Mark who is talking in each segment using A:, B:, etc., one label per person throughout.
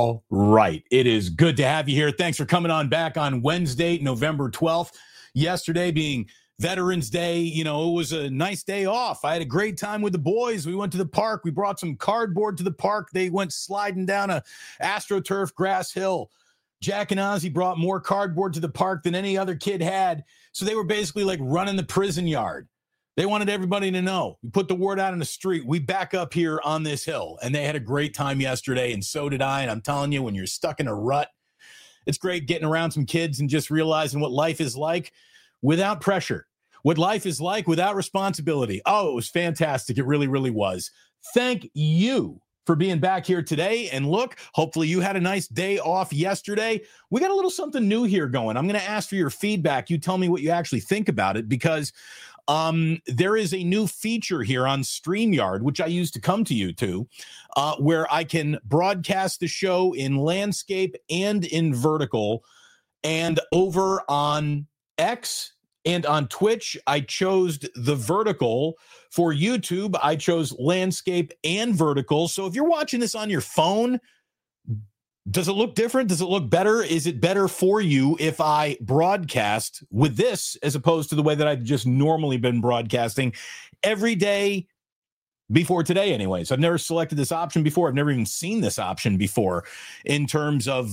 A: All right. It is good to have you here. Thanks for coming on back on Wednesday, November 12th. Yesterday being Veterans Day, it was a nice day off. I had a great time with the boys. We went to the park. We brought some cardboard to the park. They went sliding down a AstroTurf grass hill. Jack and Ozzy brought more cardboard to the park than any other kid had. So they were basically like running the prison yard. They wanted everybody to know. We put the word out in the street. We back up here on this hill. And they had a great time yesterday, and so did I. And I'm telling you, when you're stuck in a rut, it's great getting around some kids and just realizing what life is like without pressure, what life is like without responsibility. Oh, it was fantastic. It really, really was. Thank you for being back here today. And look, hopefully you had a nice day off yesterday. We got a little something new here going. I'm going to ask for your feedback. You tell me what you actually think about it, because there is a new feature here on StreamYard, which I used to come to you to, where I can broadcast the show in landscape and in vertical. And over on X and on Twitch, I chose the vertical. For YouTube, I chose landscape and vertical. So if you're watching this on your phone, does it look different? Does it look better? Is it better for you if I broadcast with this as opposed to the way that I've just normally been broadcasting every day before today anyways? I've never selected this option before. I've never even seen this option before in terms of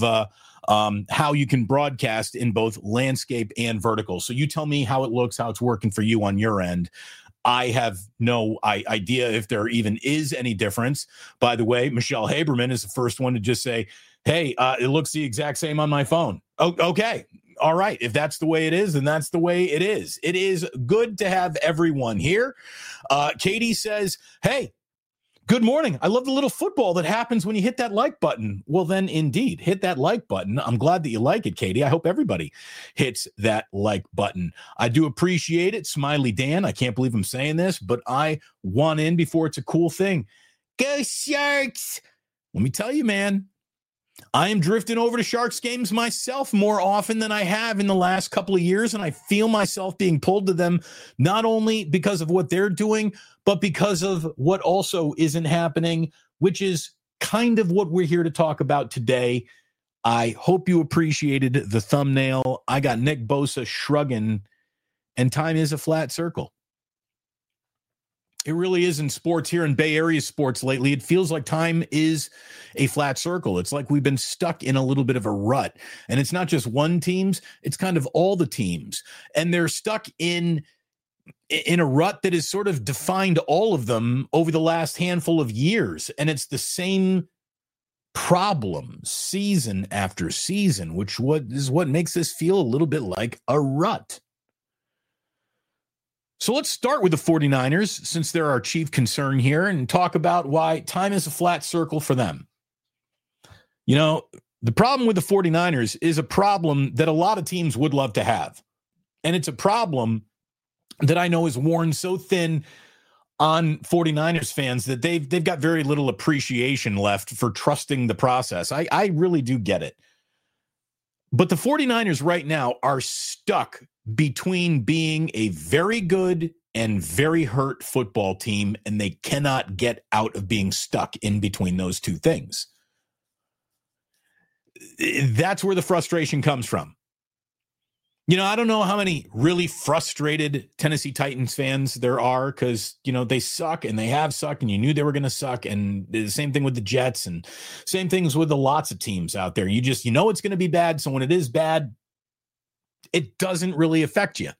A: how you can broadcast in both landscape and vertical. So you tell me how it looks, how it's working for you on your end. I have no idea if there even is any difference. By the way, Michelle Haberman is the first one to just say, hey, it looks the exact same on my phone. Oh, okay. All right. If that's the way it is, then that's the way it is. It is good to have everyone here. Katie says, hey, good morning. I love the little football that happens when you hit that like button. Well, then indeed, hit that like button. I'm glad that you like it, Katie. I hope everybody hits that like button. I do appreciate it. Smiley Dan. I can't believe I'm saying this, but I want in before it's a cool thing. Go Sharks. Let me tell you, man, I am drifting over to Sharks games myself more often than I have in the last couple of years, and I feel myself being pulled to them not only because of what they're doing, but because of what also isn't happening, which is kind of what we're here to talk about today. I hope you appreciated the thumbnail. I got Nick Bosa shrugging, and time is a flat circle. It really is in sports here in Bay Area sports lately. It feels like time is a flat circle. It's like we've been stuck in a little bit of a rut. And it's not just one teams, it's kind of all the teams. And they're stuck in a rut that has sort of defined all of them over the last handful of years. And it's the same problem season after season, which is what makes this feel a little bit like a rut. So let's start with the 49ers, since they're our chief concern here, and talk about why time is a flat circle for them. The problem with the 49ers is a problem that a lot of teams would love to have. And it's a problem that I know is worn so thin on 49ers fans that they've got very little appreciation left for trusting the process. I really do get it. But the 49ers right now are stuck between being a very good and very hurt football team, and they cannot get out of being stuck in between those two things. That's where the frustration comes from. I don't know how many really frustrated Tennessee Titans fans there are, because, they suck and they have sucked and you knew they were going to suck. And the same thing with the Jets and same things with the lots of teams out there. It's going to be bad. So when it is bad, it doesn't really affect you.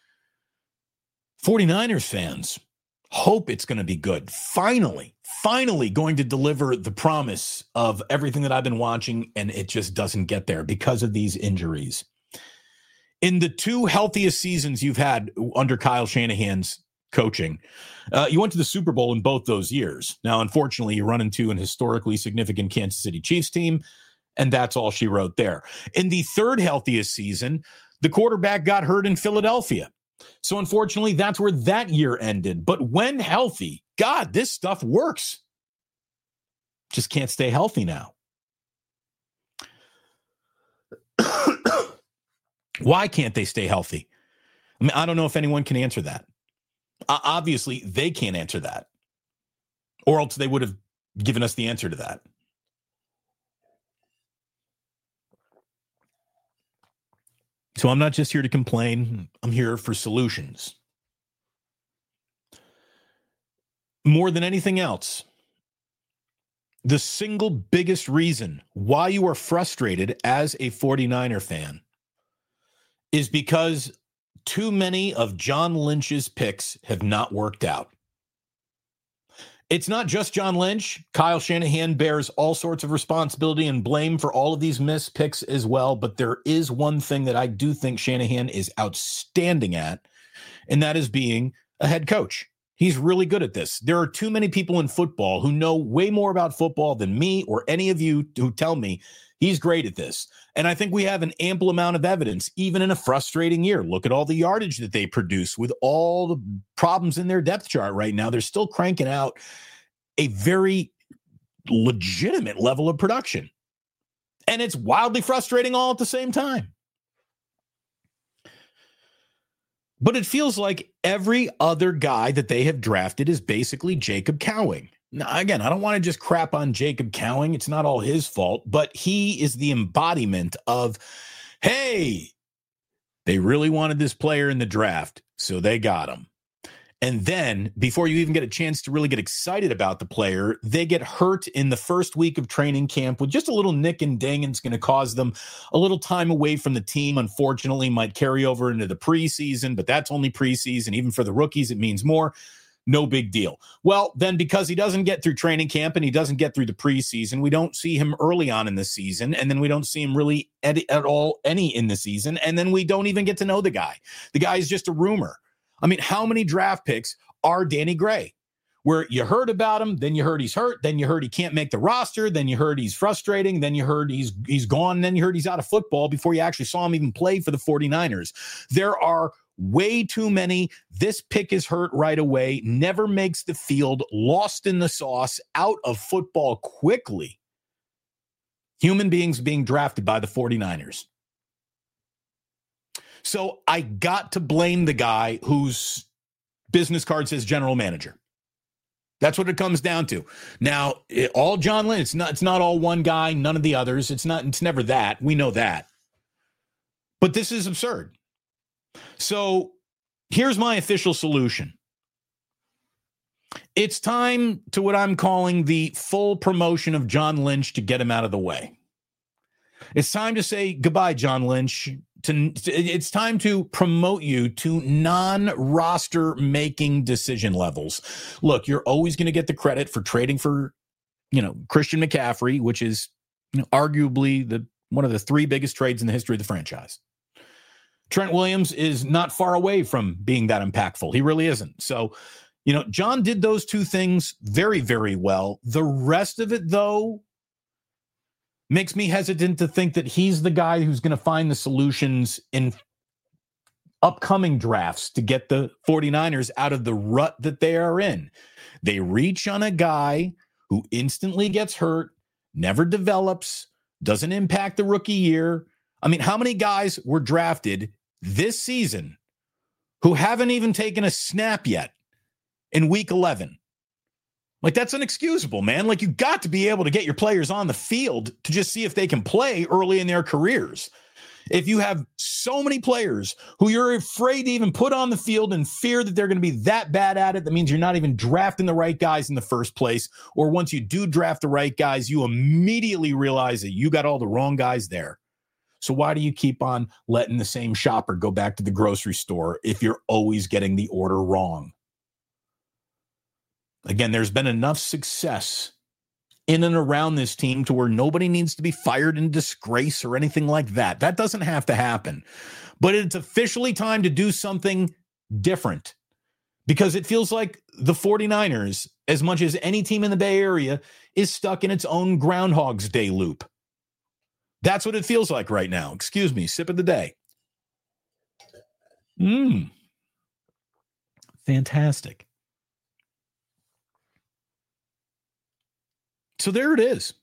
A: 49ers fans hope it's going to be good. Finally going to deliver the promise of everything that I've been watching, and it just doesn't get there because of these injuries. In the two healthiest seasons you've had under Kyle Shanahan's coaching, you went to the Super Bowl in both those years. Now, unfortunately, you run into an historically significant Kansas City Chiefs team, and that's all she wrote there. In the third healthiest season, the quarterback got hurt in Philadelphia. So unfortunately, that's where that year ended. But when healthy, God, this stuff works. Just can't stay healthy now. Why can't they stay healthy? I mean, I don't know if anyone can answer that. Obviously, they can't answer that, or else they would have given us the answer to that. So I'm not just here to complain. I'm here for solutions. More than anything else, the single biggest reason why you are frustrated as a 49er fan is because too many of John Lynch's picks have not worked out. It's not just John Lynch. Kyle Shanahan bears all sorts of responsibility and blame for all of these missed picks as well. But there is one thing that I do think Shanahan is outstanding at, and that is being a head coach. He's really good at this. There are too many people in football who know way more about football than me or any of you who tell me he's great at this. And I think we have an ample amount of evidence, even in a frustrating year. Look at all the yardage that they produce with all the problems in their depth chart right now. They're still cranking out a very legitimate level of production. And it's wildly frustrating all at the same time. But it feels like every other guy that they have drafted is basically Jacob Cowing. Now, again, I don't want to just crap on Jacob Cowing. It's not all his fault, but he is the embodiment of, hey, they really wanted this player in the draft, so they got him. And then before you even get a chance to really get excited about the player, they get hurt in the first week of training camp with just a little nick and ding, and it's going to cause them a little time away from the team. Unfortunately, might carry over into the preseason, but that's only preseason. Even for the rookies, it means more. No big deal. Well, then because he doesn't get through training camp and he doesn't get through the preseason, we don't see him early on in the season. And then we don't see him really at all any in the season. And then we don't even get to know the guy. The guy is just a rumor. I mean, how many draft picks are Danny Gray? Where you heard about him, then you heard he's hurt, then you heard he can't make the roster, then you heard he's frustrating, then you heard he's gone, then you heard he's out of football before you actually saw him even play for the 49ers. There are way too many. This pick is hurt right away, never makes the field, lost in the sauce, out of football quickly. Human beings being drafted by the 49ers. So I got to blame the guy whose business card says general manager. That's what it comes down to. Now, all John Lynch, it's not all one guy, none of the others. It's never that. We know that. But this is absurd. So here's my official solution. It's time to what I'm calling the full promotion of John Lynch to get him out of the way. It's time to say goodbye, John Lynch. It's time to promote you to non-roster making decision levels. Look, you're always going to get the credit for trading for, Christian McCaffrey, which is arguably one of the three biggest trades in the history of the franchise. Trent Williams is not far away from being that impactful. He really isn't. So, John did those two things very, very well. The rest of it, though, makes me hesitant to think that he's the guy who's going to find the solutions in upcoming drafts to get the 49ers out of the rut that they are in. They reach on a guy who instantly gets hurt, never develops, doesn't impact the rookie year. I mean, how many guys were drafted this season who haven't even taken a snap yet in week 11? Like, that's inexcusable, man. Like, you got to be able to get your players on the field to just see if they can play early in their careers. If you have so many players who you're afraid to even put on the field and fear that they're going to be that bad at it, that means you're not even drafting the right guys in the first place. Or once you do draft the right guys, you immediately realize that you got all the wrong guys there. So why do you keep on letting the same shopper go back to the grocery store if you're always getting the order wrong? Again, there's been enough success in and around this team to where nobody needs to be fired in disgrace or anything like that. That doesn't have to happen. But it's officially time to do something different, because it feels like the 49ers, as much as any team in the Bay Area, is stuck in its own Groundhog's Day loop. That's what it feels like right now. Excuse me, sip of the day. Fantastic. So there it is.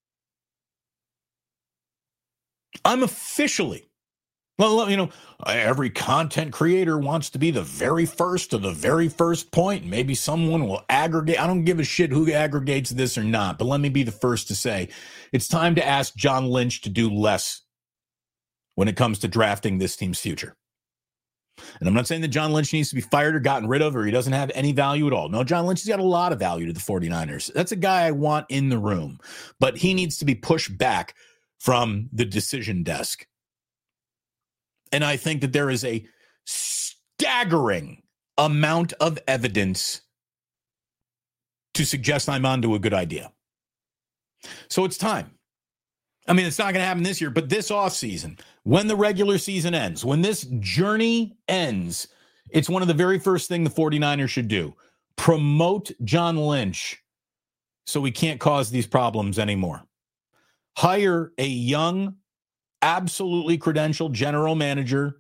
A: I'm officially, every content creator wants to be the very first to the very first point. Maybe someone will aggregate. I don't give a shit who aggregates this or not, but let me be the first to say it's time to ask John Lynch to do less when it comes to drafting this team's future. And I'm not saying that John Lynch needs to be fired or gotten rid of, or he doesn't have any value at all. No, John Lynch has got a lot of value to the 49ers. That's a guy I want in the room, but he needs to be pushed back from the decision desk. And I think that there is a staggering amount of evidence to suggest I'm onto a good idea. So it's time. I mean, it's not going to happen this year, but this offseason, when the regular season ends, when this journey ends, it's one of the very first things the 49ers should do. Promote John Lynch so we can't cause these problems anymore. Hire a young, absolutely credentialed general manager.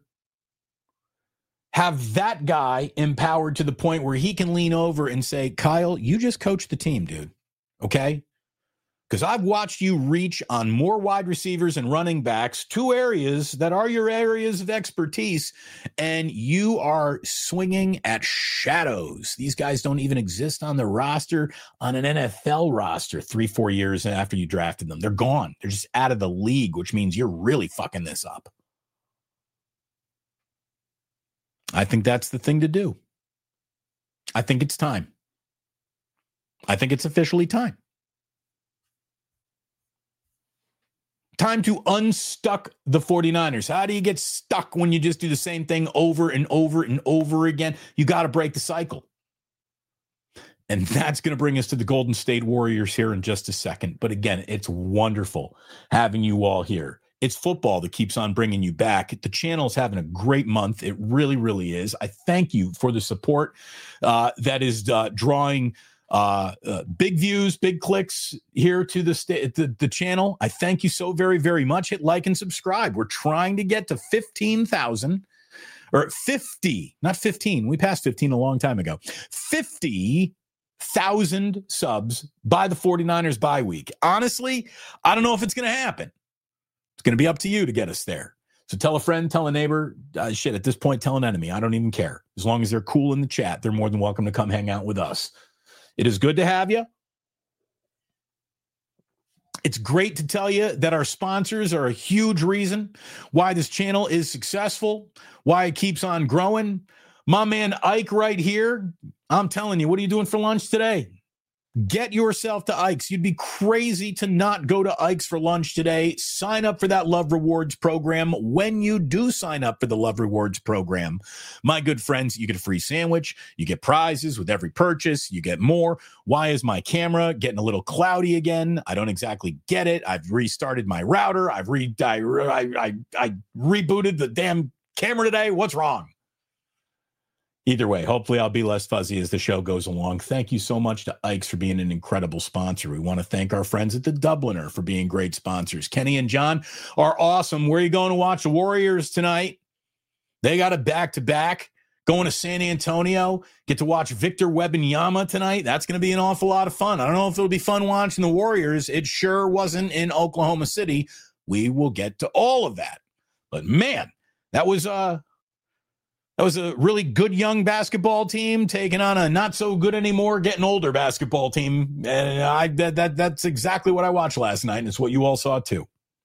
A: Have that guy empowered to the point where he can lean over and say, Kyle, you just coach the team, dude. Okay? Because I've watched you reach on more wide receivers and running backs, two areas that are your areas of expertise, and you are swinging at shadows. These guys don't even exist on the roster, on an NFL roster 3-4 years after you drafted them. They're gone. They're just out of the league, which means you're really fucking this up. I think that's the thing to do. I think it's time. I think it's officially time. Time to unstuck the 49ers. How do you get stuck when you just do the same thing over and over and over again? You got to break the cycle. And that's going to bring us to the Golden State Warriors here in just a second. But again, it's wonderful having you all here. It's football that keeps on bringing you back. The channel's having a great month. It really, really is. I thank you for the support that is drawing big views, big clicks here to the channel. I thank you so very, very much. Hit like and subscribe. We're trying to get to 15,000 or 50, not 15. We passed 15 a long time ago. 50,000 subs by the 49ers bye week. Honestly, I don't know if it's going to happen. It's going to be up to you to get us there. So tell a friend, tell a neighbor, shit, at this point, tell an enemy. I don't even care. As long as they're cool in the chat, they're more than welcome to come hang out with us. It is good to have you. It's great to tell you that our sponsors are a huge reason why this channel is successful, why it keeps on growing. My man Ike right here, I'm telling you, what are you doing for lunch today? Get yourself to Ike's. You'd be crazy to not go to Ike's for lunch today. Sign up for that Love Rewards program. When you do sign up for the Love Rewards program, my good friends, you get a free sandwich. You get prizes with every purchase. You get more. Why is my camera getting a little cloudy again? I don't exactly get it. I've restarted my router. I rebooted the damn camera today. What's wrong? Either way, hopefully I'll be less fuzzy as the show goes along. Thank you so much to Ike's for being an incredible sponsor. We want to thank our friends at the Dubliner for being great sponsors. Kenny and John are awesome. Where are you going to watch the Warriors tonight? They got a back-to-back. Going to San Antonio. Get to watch Victor Wembanyama tonight. That's going to be an awful lot of fun. I don't know if it'll be fun watching the Warriors. It sure wasn't in Oklahoma City. We will get to all of that. But man, that was a really good young basketball team taking on a not so good anymore, getting older basketball team. And that's exactly what I watched last night, and it's what you all saw too.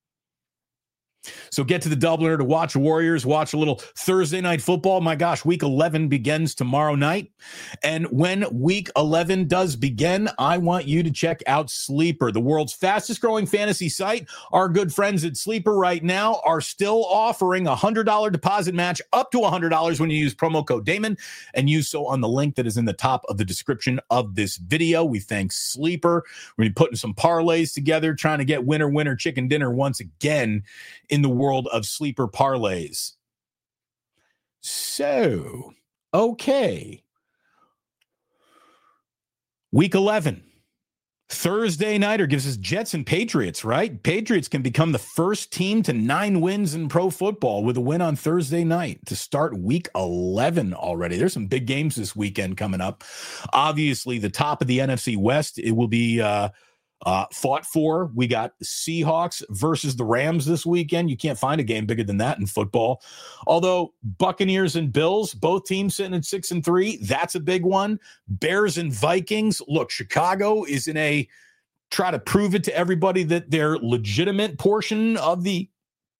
A: So get to the Dubliner to watch the Warriors, watch a little Thursday night football. My gosh, week 11 begins tomorrow night. And when week 11 does begin, I want you to check out Sleeper, the world's fastest growing fantasy site. Our good friends at Sleeper right now are still offering a $100 deposit match up to $100 when you use promo code Damon and use so on the link that is in the top of the description of this video. We thank Sleeper. We're going to be putting some parlays together, trying to get winner chicken dinner once again in the world of sleeper parlays. So, okay. Week 11. Thursday nighter gives us Jets and Patriots, right? Patriots can become the first team to 9 wins in pro football with a win on Thursday night to start week 11 already. There's some big games this weekend coming up. Obviously, the top of the NFC West, it will be fought for. We got Seahawks versus the Rams this weekend. You can't find a game bigger than that in football. Although Buccaneers and Bills, both teams sitting at 6-3, that's a big one. Bears and Vikings. Look, Chicago is in a try to prove it to everybody that their legitimate portion of the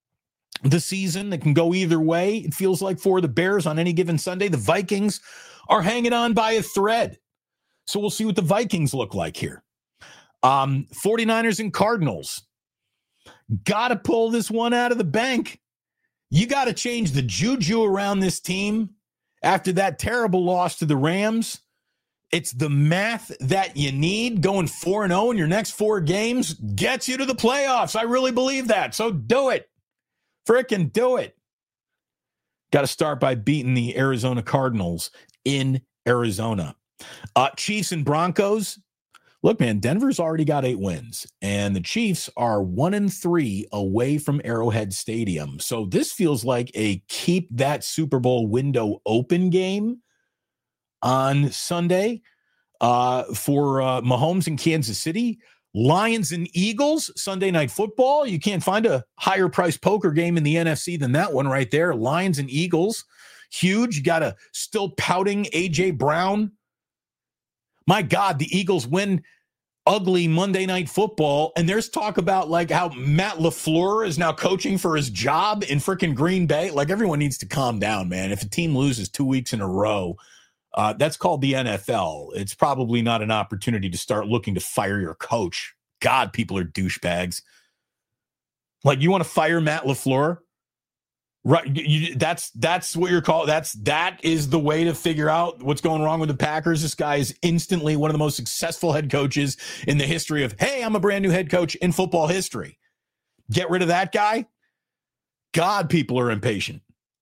A: the season that can go either way. It feels like for the Bears on any given Sunday. The Vikings are hanging on by a thread. So we'll see what the Vikings look like here. 49ers and Cardinals. Got to pull this one out of the bank. You got to change the juju around this team after that terrible loss to the Rams. It's the math that you need. Going 4-0 in your next 4 games gets you to the playoffs. I really believe that. So do it. Frickin' do it. Got to start by beating the Arizona Cardinals in Arizona. Chiefs and Broncos. Look, man, Denver's already got 8 wins, and the Chiefs are 1-3 away from Arrowhead Stadium. So this feels like a keep that Super Bowl window open game on Sunday for Mahomes in Kansas City. Lions and Eagles, Sunday Night Football. You can't find a higher priced poker game in the NFC than that one right there. Lions and Eagles, huge. You got a still pouting A.J. Brown. My God, the Eagles win ugly Monday Night Football, and there's talk about like how Matt LaFleur is now coaching for his job in freaking Green Bay. Like, everyone needs to calm down, man. If a team loses 2 weeks in a row, that's called the NFL. It's probably not an opportunity to start looking to fire your coach. God, people are douchebags. Like, you want to fire Matt LaFleur? Right, that's what you're called. That is the way to figure out what's going wrong with the Packers. This guy is instantly one of the most successful head coaches in the history of, hey, I'm a brand new head coach in football history. Get rid of that guy. God, people are impatient.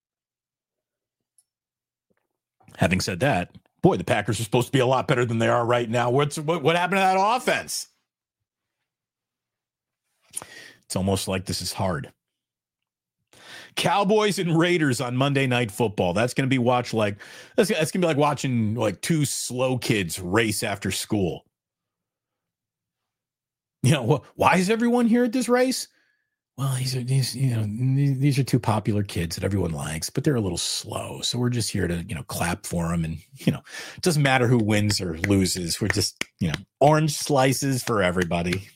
A: Having said that, boy, the Packers are supposed to be a lot better than they are right now. What happened to that offense? It's almost like this is hard. Cowboys and Raiders on Monday Night Football. That's going to be that's going to be like watching like 2 slow kids race after school. You know, why is everyone here at this race? Well, these are 2 popular kids that everyone likes, but they're a little slow. So we're just here to, clap for them. And, it doesn't matter who wins or loses. We're just, orange slices for everybody.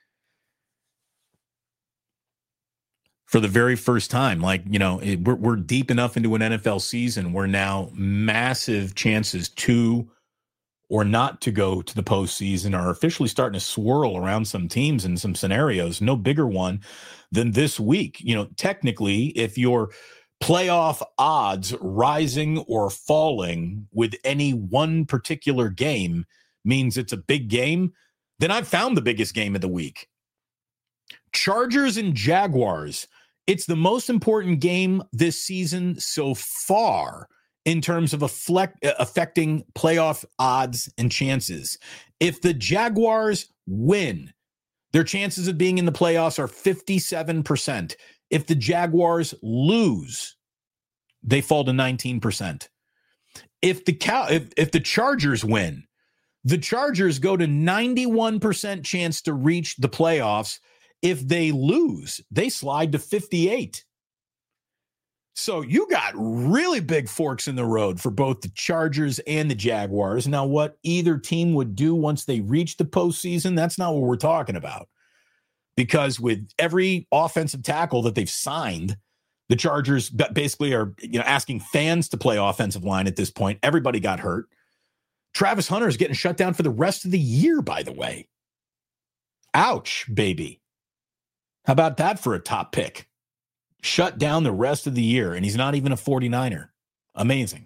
A: For the very first time, we're deep enough into an NFL season where now massive chances to or not to go to the postseason are officially starting to swirl around some teams in some scenarios. No bigger one than this week. Technically, if your playoff odds rising or falling with any one particular game means it's a big game, then I've found the biggest game of the week. Chargers and Jaguars. It's the most important game this season so far in terms of affecting playoff odds and chances. If the Jaguars win, their chances of being in the playoffs are 57%. If the Jaguars lose, they fall to 19%. If the Chargers win, the Chargers go to 91% chance to reach the playoffs. If they lose, they slide to 58. So you got really big forks in the road for both the Chargers and the Jaguars. Now, what either team would do once they reach the postseason, that's not what we're talking about. Because with every offensive tackle that they've signed, the Chargers basically are asking fans to play offensive line at this point. Everybody got hurt. Travis Hunter is getting shut down for the rest of the year, by the way. Ouch, baby. How about that for a top pick? Shut down the rest of the year, and he's not even a 49er. Amazing.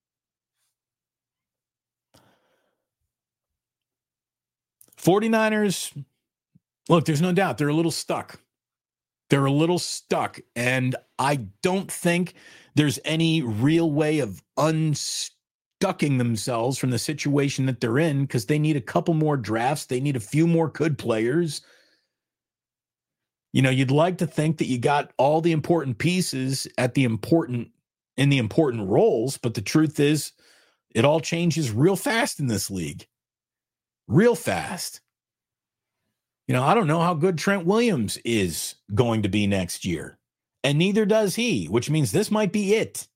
A: '49ers, look, there's no doubt they're a little stuck. And I don't think there's any real way of unstucking themselves from the situation that they're in, because they need a couple more drafts. They need a few more good players. You'd like to think that you got all the important pieces in the important roles, but the truth is it all changes real fast in this league. Real fast. I don't know how good Trent Williams is going to be next year, and neither does he, which means this might be it.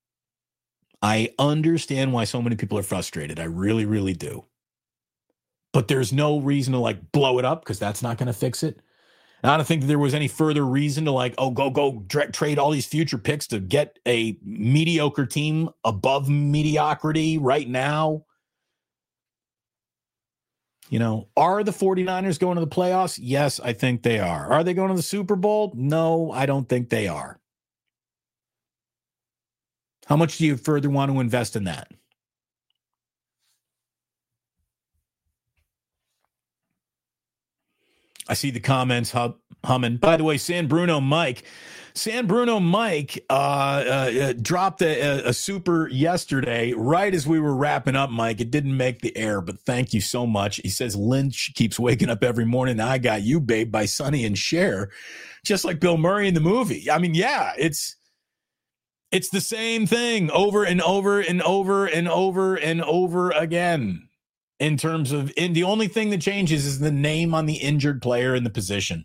A: I understand why so many people are frustrated. I really, really do. but there's no reason to like blow it up because that's not going to fix it. And I don't think there was any further reason to like, go trade all these future picks to get a mediocre team above mediocrity right now. You know, are the 49ers going to the playoffs? Yes, I think they are. Are they going to the Super Bowl? No, I don't think they are. How much do you further want to invest in that? I see the comments humming. By the way, San Bruno Mike dropped a super yesterday right as we were wrapping up, Mike. It didn't make the air, but thank you so much. He says, Lynch keeps waking up every morning. I Got You, Babe, by Sonny and Cher, just like Bill Murray in the movie. I mean, yeah, it's the same thing over and over and over and over and over again. In terms of, and the only thing that changes is the name on the injured player in the position.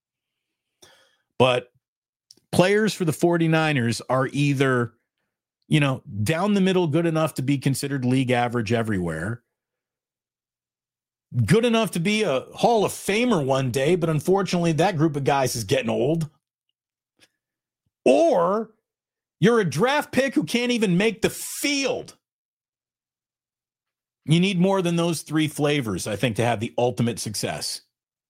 A: But players for the 49ers are either, you know, down the middle, good enough to be considered league average everywhere, good enough to be a Hall of Famer one day, but unfortunately that group of guys is getting old. Or you're a draft pick who can't even make the field. You need more than those three flavors, I think, to have the ultimate success.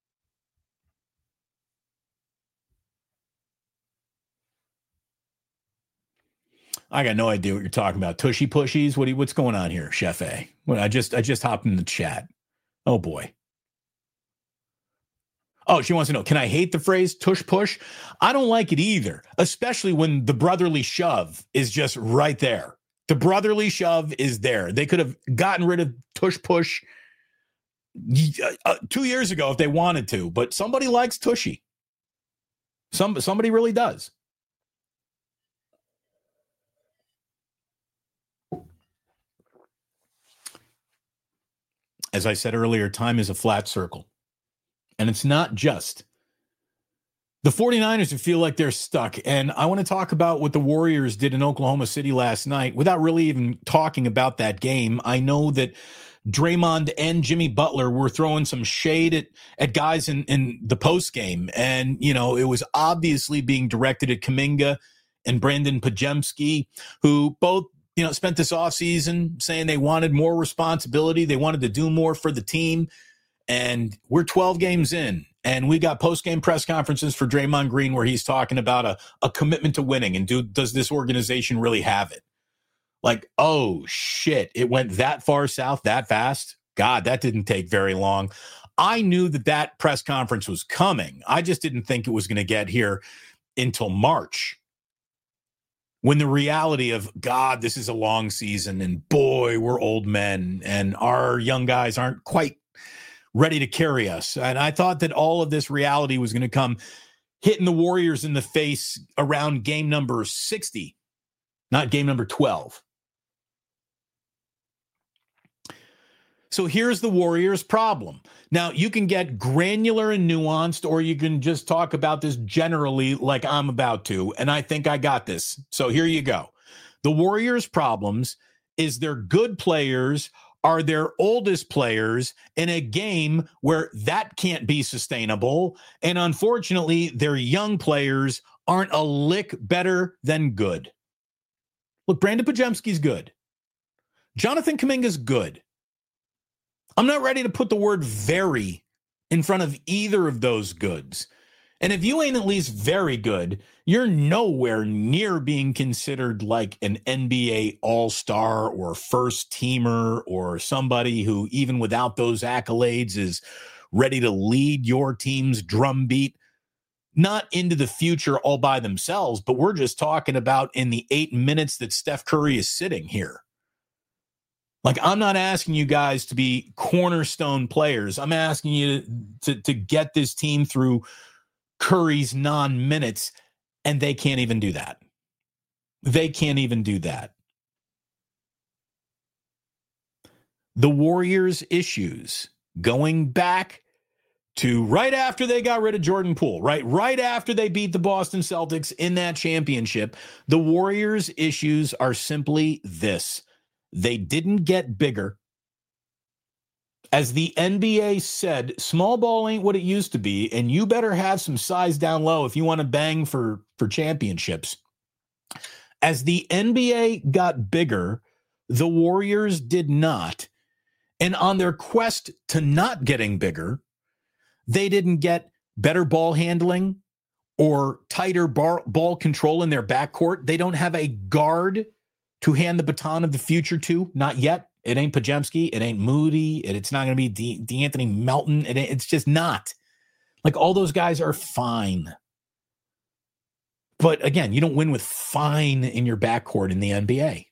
A: I got no idea what you're talking about. Tushy pushies? What's going on here, Chef A? Well, I just hopped in the chat. Oh boy. Oh, she wants to know, can I hate the phrase tush push? I don't like it either, especially when the brotherly shove is just right there. The brotherly shove is there. They could have gotten rid of tush push 2 years ago if they wanted to, but somebody likes tushy. Somebody really does. As I said earlier, time is a flat circle. And it's not just the 49ers who feel like they're stuck. And I want to talk about what the Warriors did in Oklahoma City last night without really even talking about that game. I know that Draymond and Jimmy Butler were throwing some shade at guys in the post game. And, you know, it was obviously being directed at Kuminga and Brandon Pajemski, who both, you know, spent this offseason saying they wanted more responsibility. They wanted to do more for the team. And we're 12 games in, and we got post-game press conferences for Draymond Green where he's talking about a commitment to winning. And does this organization really have it? Like, oh, shit, it went that far south that fast? God, that didn't take very long. I knew that press conference was coming. I just didn't think it was going to get here until March, when the reality of, God, this is a long season, and boy, we're old men, and our young guys aren't quite ready to carry us. And I thought that all of this reality was going to come hitting the Warriors in the face around game number 60, not game number 12. So here's the Warriors' problem. Now, you can get granular and nuanced, or you can just talk about this generally like I'm about to, and I think I got this. So here you go. The Warriors' problems is their good players are their oldest players in a game where that can't be sustainable. And unfortunately, their young players aren't a lick better than good. Look, Brandon Pajemski's good. Jonathan Kuminga's good. I'm not ready to put the word very in front of either of those goods. And if you ain't at least very good, you're nowhere near being considered like an NBA all-star or first teamer or somebody who, even without those accolades, is ready to lead your team's drumbeat, not into the future all by themselves, but we're just talking about in the 8 minutes that Steph Curry is sitting here. Like, I'm not asking you guys to be cornerstone players. I'm asking you to get this team through Curry's non-minutes, and they can't even do that. They can't even do that. The Warriors' issues going back to right after they got rid of Jordan Poole, right after they beat the Boston Celtics in that championship, the Warriors' issues are simply this. They didn't get bigger. As the NBA said, small ball ain't what it used to be, and you better have some size down low if you want to bang for championships. As the NBA got bigger, the Warriors did not. And on their quest to not getting bigger, they didn't get better ball handling or tighter ball control in their backcourt. They don't have a guard to hand the baton of the future to, not yet. It ain't Podziemski. It ain't Moody. It's not going to be DeAnthony Melton. It's just not. Like, all those guys are fine. But again, you don't win with fine in your backcourt in the NBA.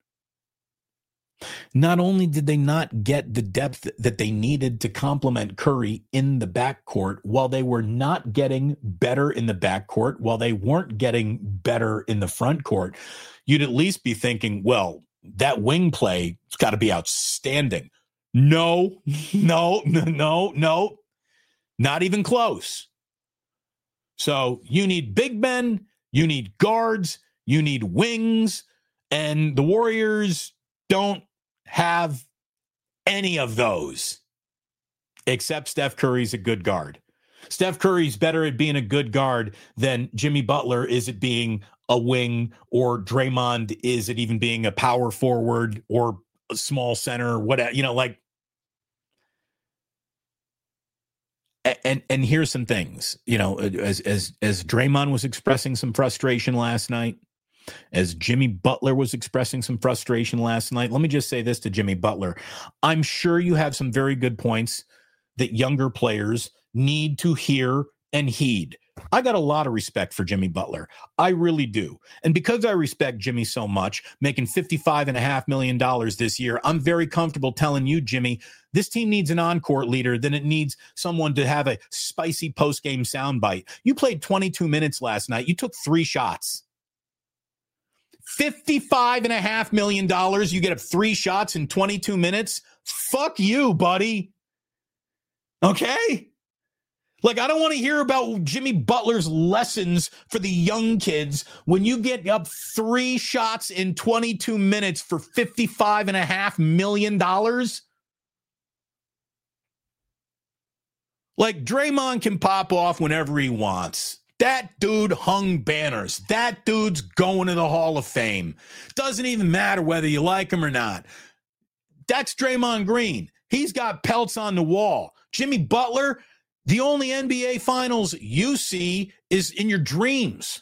A: Not only did they not get the depth that they needed to complement Curry in the backcourt, while they were not getting better in the backcourt, while they weren't getting better in the front court, you'd at least be thinking, well, that wing play has got to be outstanding. No, not even close. So you need big men, you need guards, you need wings, and the Warriors don't have any of those, except Steph Curry's a good guard. Steph Curry's better at being a good guard than Jimmy Butler is at being a wing, or Draymond is at even being a power forward or a small center, whatever, like. And here's some things, as Draymond was expressing some frustration last night, as Jimmy Butler was expressing some frustration last night. Let me just say this to Jimmy Butler. I'm sure you have some very good points that younger players need to hear and heed. I got a lot of respect for Jimmy Butler. I really do. And because I respect Jimmy so much, making $55.5 million this year, I'm very comfortable telling you, Jimmy, this team needs an on-court leader than it needs someone to have a spicy post-game soundbite. You played 22 minutes last night. You took 3 shots. $55.5 million. You get up 3 shots in 22 minutes. Fuck you, buddy. Okay? Like, I don't want to hear about Jimmy Butler's lessons for the young kids when you get up 3 shots in 22 minutes for $55.5 million. Like, Draymond can pop off whenever he wants. That dude hung banners. That dude's going to the Hall of Fame. Doesn't even matter whether you like him or not. That's Draymond Green. He's got pelts on the wall. Jimmy Butler, the only NBA finals you see is in your dreams.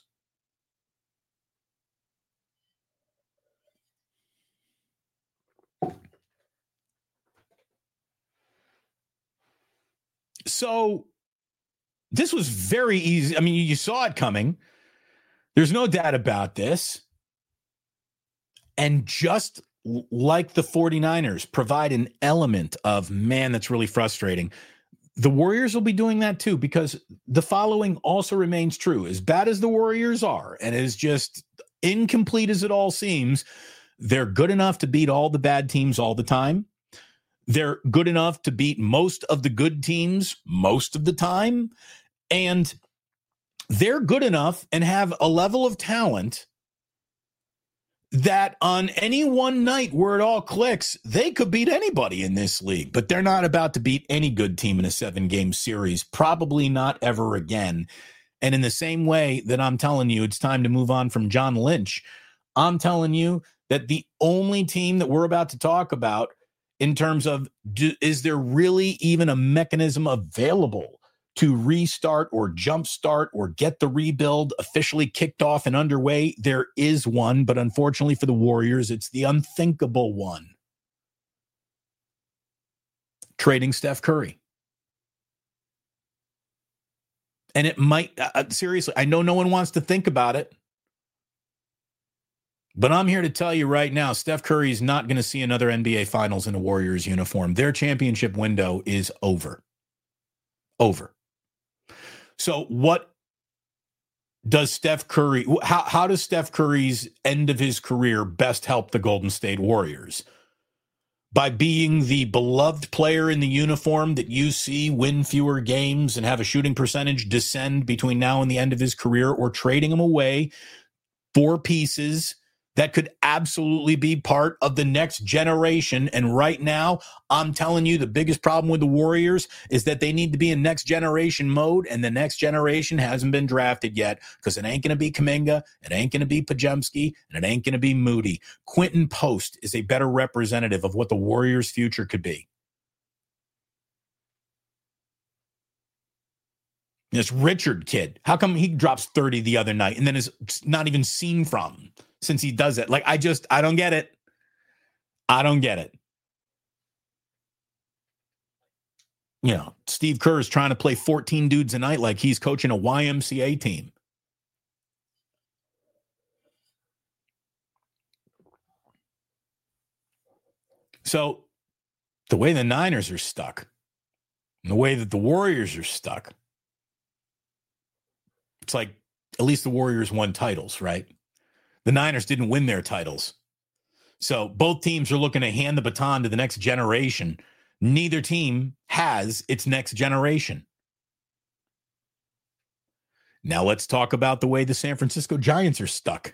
A: So this was very easy. I mean, you saw it coming. There's no doubt about this. And just like the 49ers provide an element of, man, that's really frustrating, the Warriors will be doing that too, because the following also remains true. As bad as the Warriors are, and as just incomplete as it all seems, they're good enough to beat all the bad teams all the time. They're good enough to beat most of the good teams most of the time. And they're good enough and have a level of talent that on any one night where it all clicks, they could beat anybody in this league. But they're not about to beat any good team in a 7-game series, probably not ever again. And in the same way that I'm telling you it's time to move on from John Lynch, I'm telling you that the only team that we're about to talk about in terms of, is there really even a mechanism available to restart or jumpstart or get the rebuild officially kicked off and underway? There is one, but unfortunately for the Warriors, it's the unthinkable one. Trading Steph Curry. And it might, seriously, I know no one wants to think about it, but I'm here to tell you right now, Steph Curry is not going to see another NBA Finals in a Warriors uniform. Their championship window is over. Over. So what does Steph Curry, how does Steph Curry's end of his career best help the Golden State Warriors? By being the beloved player in the uniform that you see win fewer games and have a shooting percentage descend between now and the end of his career, or trading him away for pieces that could absolutely be part of the next generation. And right now, I'm telling you, the biggest problem with the Warriors is that they need to be in next generation mode, and the next generation hasn't been drafted yet because it ain't going to be Kuminga, it ain't going to be Podziemski, and it ain't going to be Moody. Quentin Post is a better representative of what the Warriors' future could be. This Richard kid, how come he drops 30 the other night and then is not even seen from since he does it? Like, I don't get it. I don't get it. You know, Steve Kerr is trying to play 14 dudes a night like he's coaching a YMCA team. So the way the Niners are stuck, and the way that the Warriors are stuck, it's like at least the Warriors won titles, right? The Niners didn't win their titles. So both teams are looking to hand the baton to the next generation. Neither team has its next generation. Now let's talk about the way the San Francisco Giants are stuck.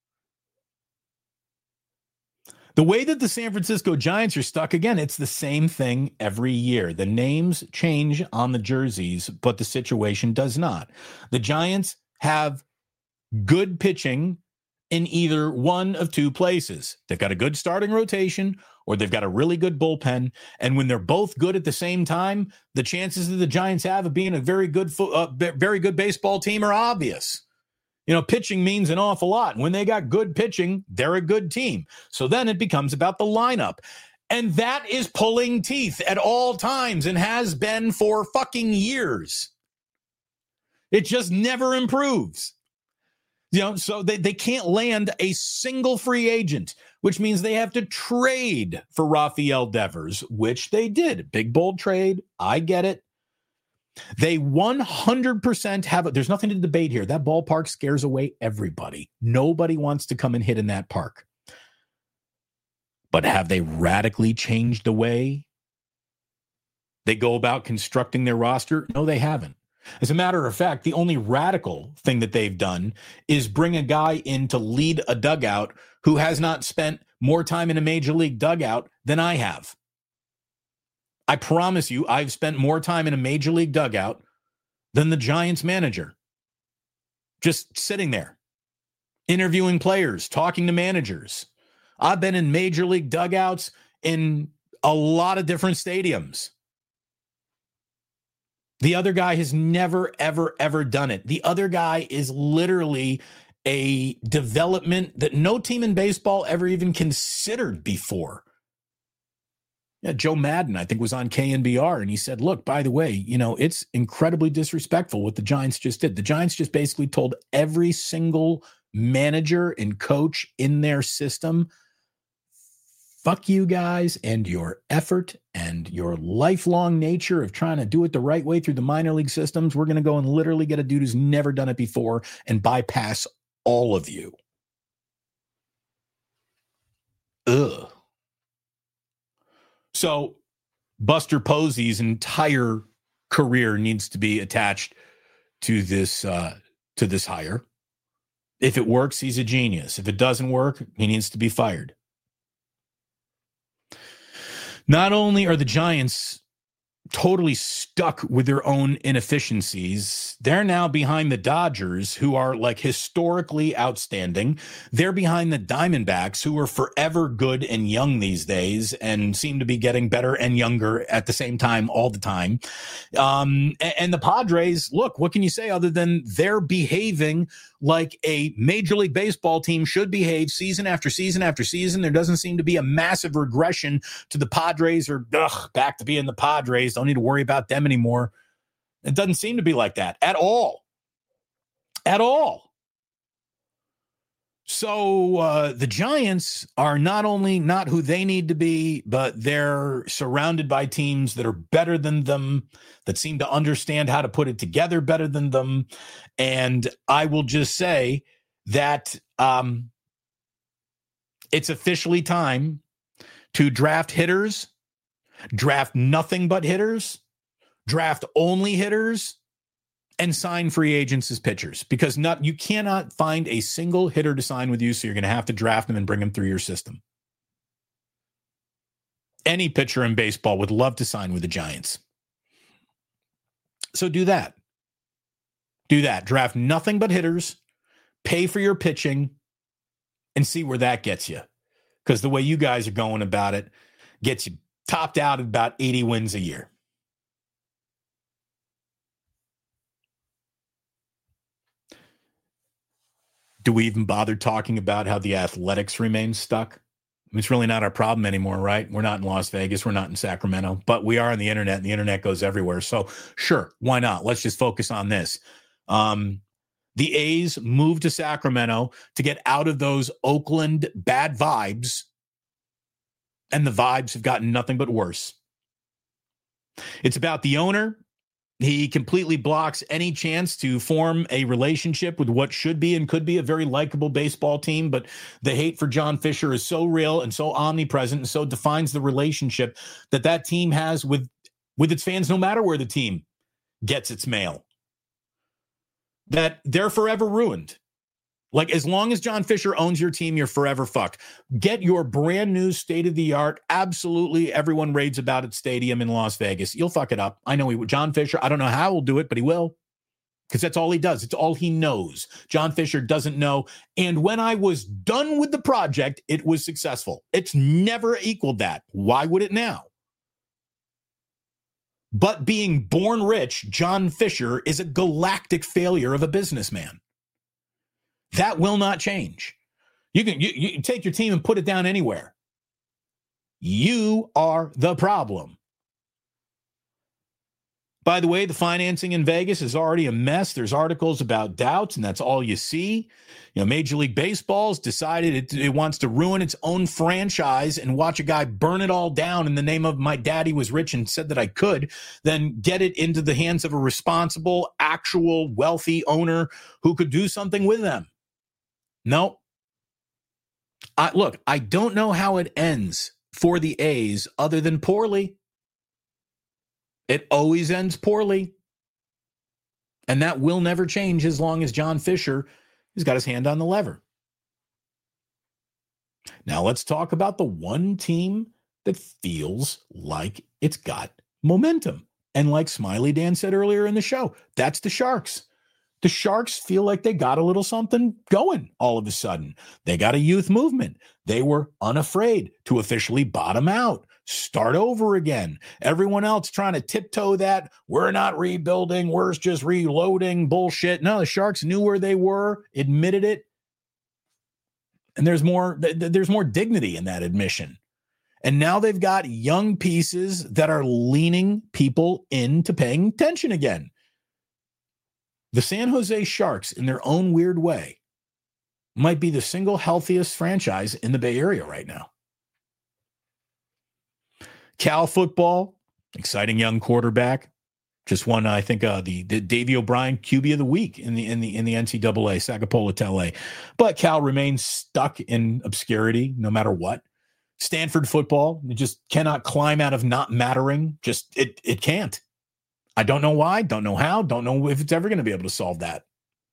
A: The way that the San Francisco Giants are stuck, again, it's the same thing every year. The names change on the jerseys, but the situation does not. The Giants have good pitching in either one of two places. They've got a good starting rotation, or they've got a really good bullpen. And when they're both good at the same time, the chances that the Giants have of being a very good baseball team are obvious. You know, pitching means an awful lot. When they got good pitching, they're a good team. So then it becomes about the lineup. And that is pulling teeth at all times and has been for fucking years. It just never improves. You know, so they can't land a single free agent, which means they have to trade for Rafael Devers, which they did. Big, bold trade. I get it. They 100% have there's nothing to debate here. That ballpark scares away everybody. Nobody wants to come and hit in that park. But have they radically changed the way they go about constructing their roster? No, they haven't. As a matter of fact, the only radical thing that they've done is bring a guy in to lead a dugout who has not spent more time in a major league dugout than I have. I promise you, I've spent more time in a major league dugout than the Giants manager. Just sitting there, interviewing players, talking to managers. I've been in major league dugouts in a lot of different stadiums. The other guy has never, ever, ever done it. The other guy is literally a development that no team in baseball ever even considered before. Yeah, Joe Madden, I think, was on KNBR, and he said, look, by the way, you know, it's incredibly disrespectful what the Giants just did. The Giants just basically told every single manager and coach in their system, fuck you guys and your effort and your lifelong nature of trying to do it the right way through the minor league systems. We're going to go and literally get a dude who's never done it before and bypass all of you. Ugh. So Buster Posey's entire career needs to be attached to this hire. If it works, he's a genius. If it doesn't work, he needs to be fired. Not only are the Giants totally stuck with their own inefficiencies, they're now behind the Dodgers, who are like historically outstanding. They're behind the Diamondbacks, who are forever good and young these days and seem to be getting better and younger at the same time all the time. And the Padres, look, what can you say other than they're behaving like a Major League Baseball team should behave season after season after season? There doesn't seem to be a massive regression to the Padres or back to being the Padres. Don't need to worry about them anymore. It doesn't seem to be like that at all. At all. So the Giants are not only not who they need to be, but they're surrounded by teams that are better than them, that seem to understand how to put it together better than them. And I will just say that it's officially time to draft hitters, draft nothing but hitters, draft only hitters, and sign free agents as pitchers, because you cannot find a single hitter to sign with you, so you're going to have to draft them and bring them through your system. Any pitcher in baseball would love to sign with the Giants. So do that. Do that. Draft nothing but hitters, pay for your pitching, and see where that gets you. Because the way you guys are going about it gets you topped out at about 80 wins a year. Do we even bother talking about how the Athletics remain stuck? It's really not our problem anymore, right? We're not in Las Vegas. We're not in Sacramento, but we are on the internet, and the internet goes everywhere. So sure, why not? Let's just focus on this. The A's moved to Sacramento to get out of those Oakland bad vibes, and the vibes have gotten nothing but worse. It's about the owner. He completely blocks any chance to form a relationship with what should be and could be a very likable baseball team. But the hate for John Fisher is so real and so omnipresent and so defines the relationship that team has with its fans, no matter where the team gets its mail, that they're forever ruined. Like, as long as John Fisher owns your team, you're forever fucked. Get your brand new state-of-the-art, absolutely everyone raves about it stadium in Las Vegas. You'll fuck it up. I know John Fisher, I don't know how he'll do it, but he will. Because that's all he does. It's all he knows. John Fisher doesn't know. And when I was done with the project, it was successful. It's never equaled that. Why would it now? But being born rich, John Fisher is a galactic failure of a businessman. That will not change. You can take your team and put it down anywhere. You are the problem. By the way, the financing in Vegas is already a mess. There's articles about doubts, and that's all you see. Major League Baseball's decided it wants to ruin its own franchise and watch a guy burn it all down in the name of my daddy was rich and said that I could, then get it into the hands of a responsible, actual, wealthy owner who could do something with them. No. Look, I don't know how it ends for the A's other than poorly. It always ends poorly. And that will never change as long as John Fisher has got his hand on the lever. Now let's talk about the one team that feels like it's got momentum. And like Smiley Dan said earlier in the show, that's the Sharks. The Sharks feel like they got a little something going all of a sudden. They got a youth movement. They were unafraid to officially bottom out, start over again. Everyone else trying to tiptoe that we're not rebuilding, we're just reloading bullshit. No, the Sharks knew where they were, admitted it. And there's more dignity in that admission. And now they've got young pieces that are leaning people into paying attention again. The San Jose Sharks, in their own weird way, might be the single healthiest franchise in the Bay Area right now. Cal football, exciting young quarterback, just won, I think, the Davey O'Brien QB of the week in the NCAA, Sagapola Tele. But Cal remains stuck in obscurity no matter what. Stanford football, it just cannot climb out of not mattering. Just it can't. I don't know why, don't know how, don't know if it's ever going to be able to solve that.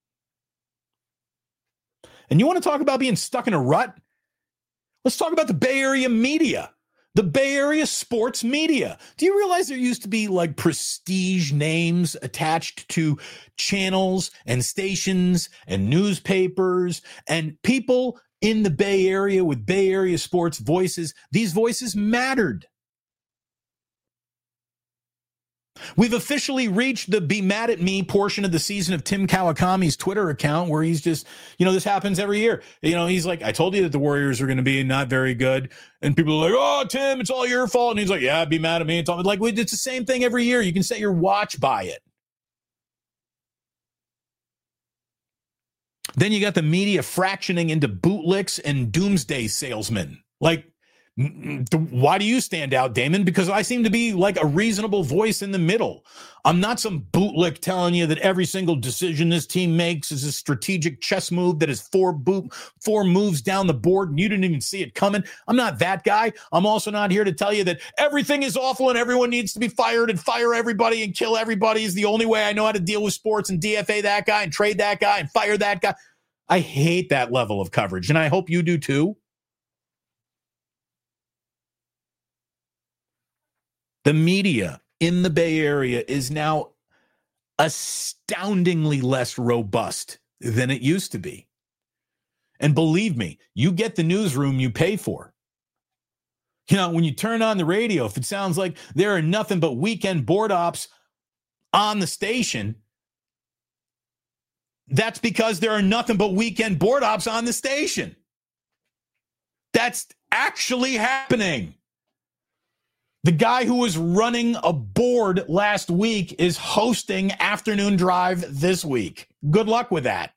A: And you want to talk about being stuck in a rut? Let's talk about the Bay Area media, the Bay Area sports media. Do you realize there used to be like prestige names attached to channels and stations and newspapers and people in the Bay Area with Bay Area sports voices? These voices mattered. We've officially reached the be mad at me portion of the season of Tim Kawakami's Twitter account, where he's just, this happens every year. He's like, I told you that the Warriors are going to be not very good. And people are like, oh, Tim, it's all your fault. And he's like, yeah, be mad at me. It's all like, it's the same thing every year. You can set your watch by it. Then you got the media fractioning into bootlicks and doomsday salesmen. Like, Why do you stand out, Damon? Because I seem to be like a reasonable voice in the middle. I'm not some bootlick telling you that every single decision this team makes is a strategic chess move that is four moves down the board and you didn't even see it coming. I'm not that guy. I'm also not here to tell you that everything is awful and everyone needs to be fired and fire everybody and kill everybody is the only way I know how to deal with sports and DFA that guy and trade that guy and fire that guy. I hate that level of coverage, and I hope you do too. The media in the Bay Area is now astoundingly less robust than it used to be. And believe me, you get the newsroom you pay for. You know, when you turn on the radio, if it sounds like there are nothing but weekend board ops on the station, that's because there are nothing but weekend board ops on the station. That's actually happening. The guy who was running a board last week is hosting Afternoon Drive this week. Good luck with that.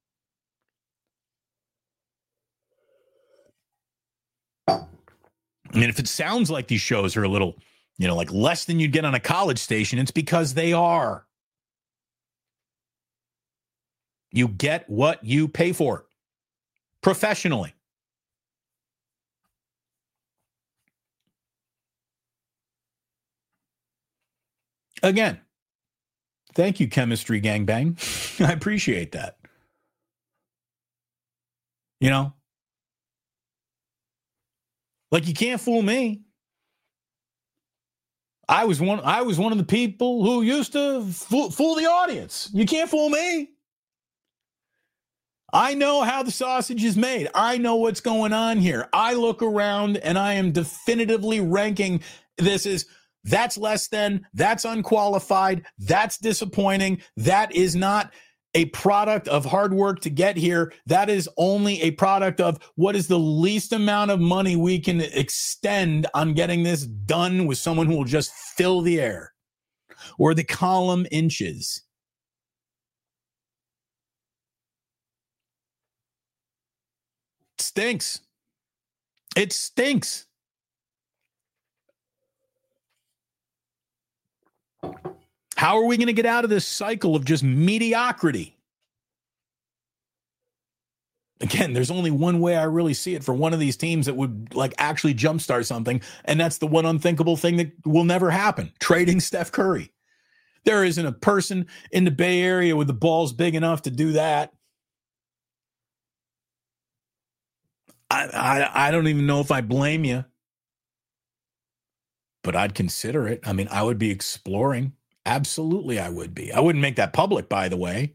A: I mean, if it sounds like these shows are a little, like less than you'd get on a college station, it's because they are. You get what you pay for professionally. Again, thank you, Chemistry Gangbang. I appreciate that. Like you can't fool me. I was one of the people who used to fool the audience. You can't fool me. I know how the sausage is made. I know what's going on here. I look around and I am definitively ranking this as that's less than, that's unqualified, that's disappointing, that is not a product of hard work to get here. That is only a product of what is the least amount of money we can extend on getting this done with someone who will just fill the air or the column inches. It stinks. It stinks. How are we going to get out of this cycle of just mediocrity? Again, there's only one way I really see it for one of these teams that would actually jumpstart something, and that's the one unthinkable thing that will never happen, trading Steph Curry. There isn't a person in the Bay Area with the balls big enough to do that. I don't even know if I blame you, but I'd consider it. I mean, I would be exploring. Absolutely, I would be. I wouldn't make that public, by the way.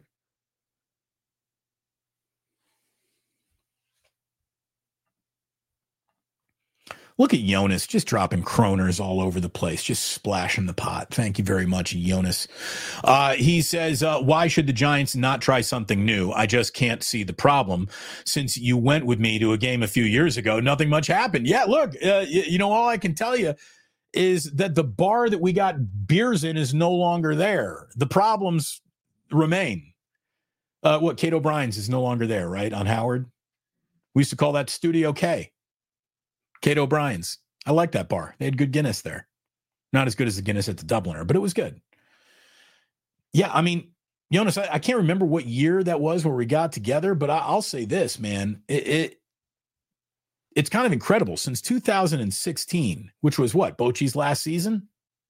A: Look at Jonas just dropping kroners all over the place, just splashing the pot. Thank you very much, Jonas. He says, why should the Giants not try something new? I just can't see the problem. Since you went with me to a game a few years ago, nothing much happened. Yeah, look, all I can tell you is that the bar that we got beers in is no longer there. The problems remain. Kate O'Brien's is no longer there, right, on Howard? We used to call that Studio K. Kate O'Brien's. I like that bar. They had good Guinness there. Not as good as the Guinness at the Dubliner, but it was good. Yeah, I mean, Jonas, I can't remember what year that was where we got together, but I'll say this, man. It's kind of incredible. Since 2016, which was Bochy's last season,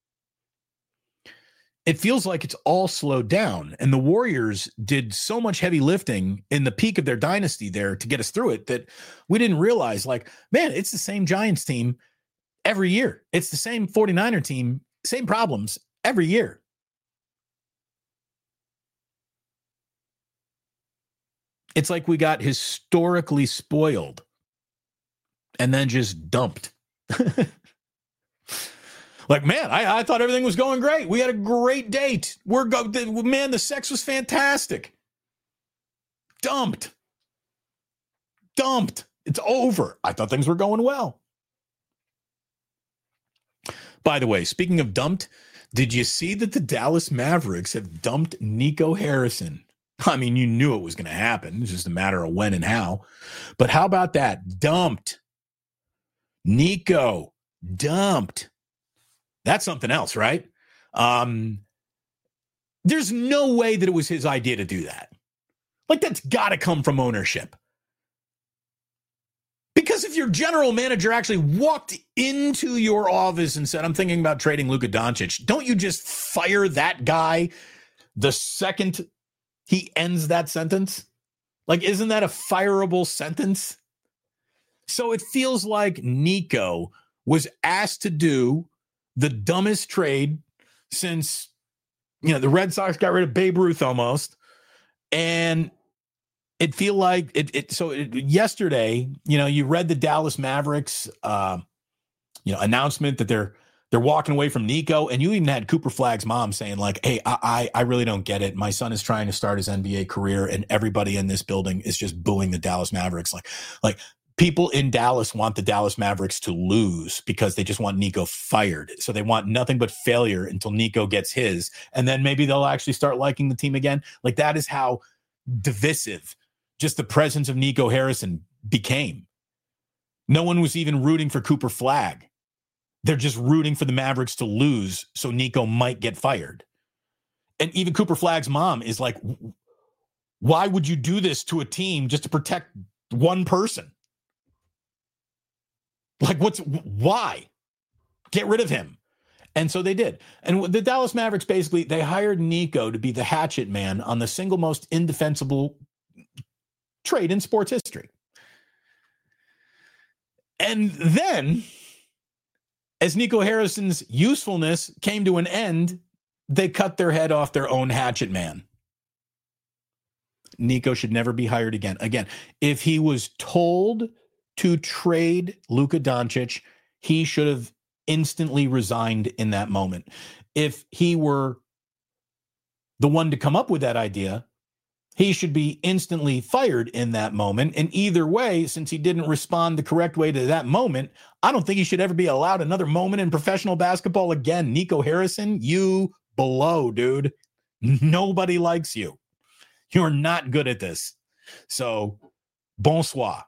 A: it feels like it's all slowed down. And the Warriors did so much heavy lifting in the peak of their dynasty there to get us through it that we didn't realize, man, it's the same Giants team every year. It's the same 49er team, same problems every year. It's like we got historically spoiled and then just dumped. Man, I thought everything was going great. We had a great date. The sex was fantastic. Dumped. It's over. I thought things were going well. By the way, speaking of dumped, did you see that the Dallas Mavericks have dumped Nico Harrison? I mean, you knew it was going to happen. It's just a matter of when and how. But how about that? Dumped. Nico dumped. That's something else, right? There's no way that it was his idea to do that. Like, that's got to come from ownership. Because if your general manager actually walked into your office and said, I'm thinking about trading Luka Doncic, don't you just fire that guy the second he ends that sentence? Like, isn't that a fireable sentence? So it feels like Nico was asked to do the dumbest trade since, the Red Sox got rid of Babe Ruth almost. And it feel like yesterday, you read the Dallas Mavericks, announcement that they're walking away from Nico, and you even had Cooper Flagg's mom saying like, hey, I really don't get it. My son is trying to start his NBA career and everybody in this building is just booing the Dallas Mavericks. Like people in Dallas want the Dallas Mavericks to lose because they just want Nico fired. So they want nothing but failure until Nico gets his, and then maybe they'll actually start liking the team again. Like, that is how divisive just the presence of Nico Harrison became. No one was even rooting for Cooper Flagg. They're just rooting for the Mavericks to lose so Nico might get fired. And even Cooper Flagg's mom is like, why would you do this to a team just to protect one person? Like, why? Get rid of him. And so they did. And the Dallas Mavericks, basically, they hired Nico to be the hatchet man on the single most indefensible trade in sports history. And then, as Nico Harrison's usefulness came to an end, they cut their head off their own hatchet man. Nico should never be hired again. Again, if he was told to trade Luka Doncic, he should have instantly resigned in that moment. If he were the one to come up with that idea, he should be instantly fired in that moment. And either way, since he didn't respond the correct way to that moment, I don't think he should ever be allowed another moment in professional basketball again. Nico Harrison, you blow, dude. Nobody likes you. You're not good at this. So, bonsoir.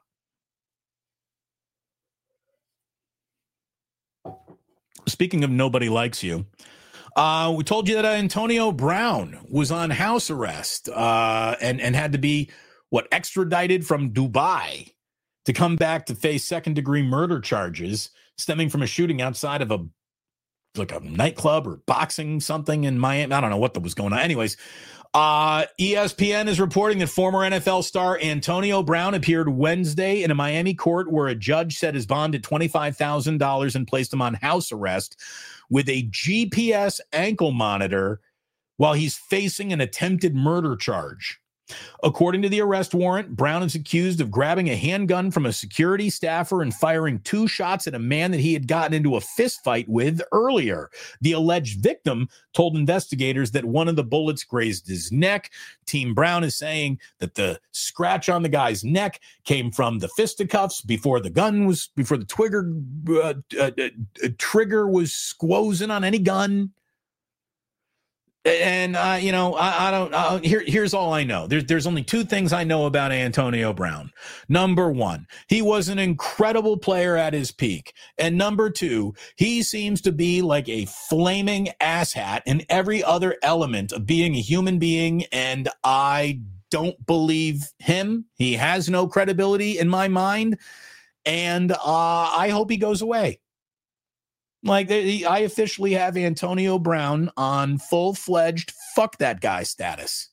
A: Speaking of nobody likes you, we told you that Antonio Brown was on house arrest and had to be, extradited from Dubai to come back to face second-degree murder charges stemming from a shooting outside of a nightclub or boxing something in Miami. I don't know what was going on. Anyways, ESPN is reporting that former NFL star Antonio Brown appeared Wednesday in a Miami court where a judge set his bond at $25,000 and placed him on house arrest with a GPS ankle monitor while he's facing an attempted murder charge. According to the arrest warrant, Brown is accused of grabbing a handgun from a security staffer and firing 2 shots at a man that he had gotten into a fist fight with earlier. The alleged victim told investigators that one of the bullets grazed his neck. Team Brown is saying that the scratch on the guy's neck came from the fisticuffs before the trigger was squozen on any gun. And, here's all I know. There's only 2 things I know about Antonio Brown. Number 1, he was an incredible player at his peak. And number 2, he seems to be like a flaming asshat in every other element of being a human being. And I don't believe him. He has no credibility in my mind. And I hope he goes away. I officially have Antonio Brown on full-fledged fuck that guy status.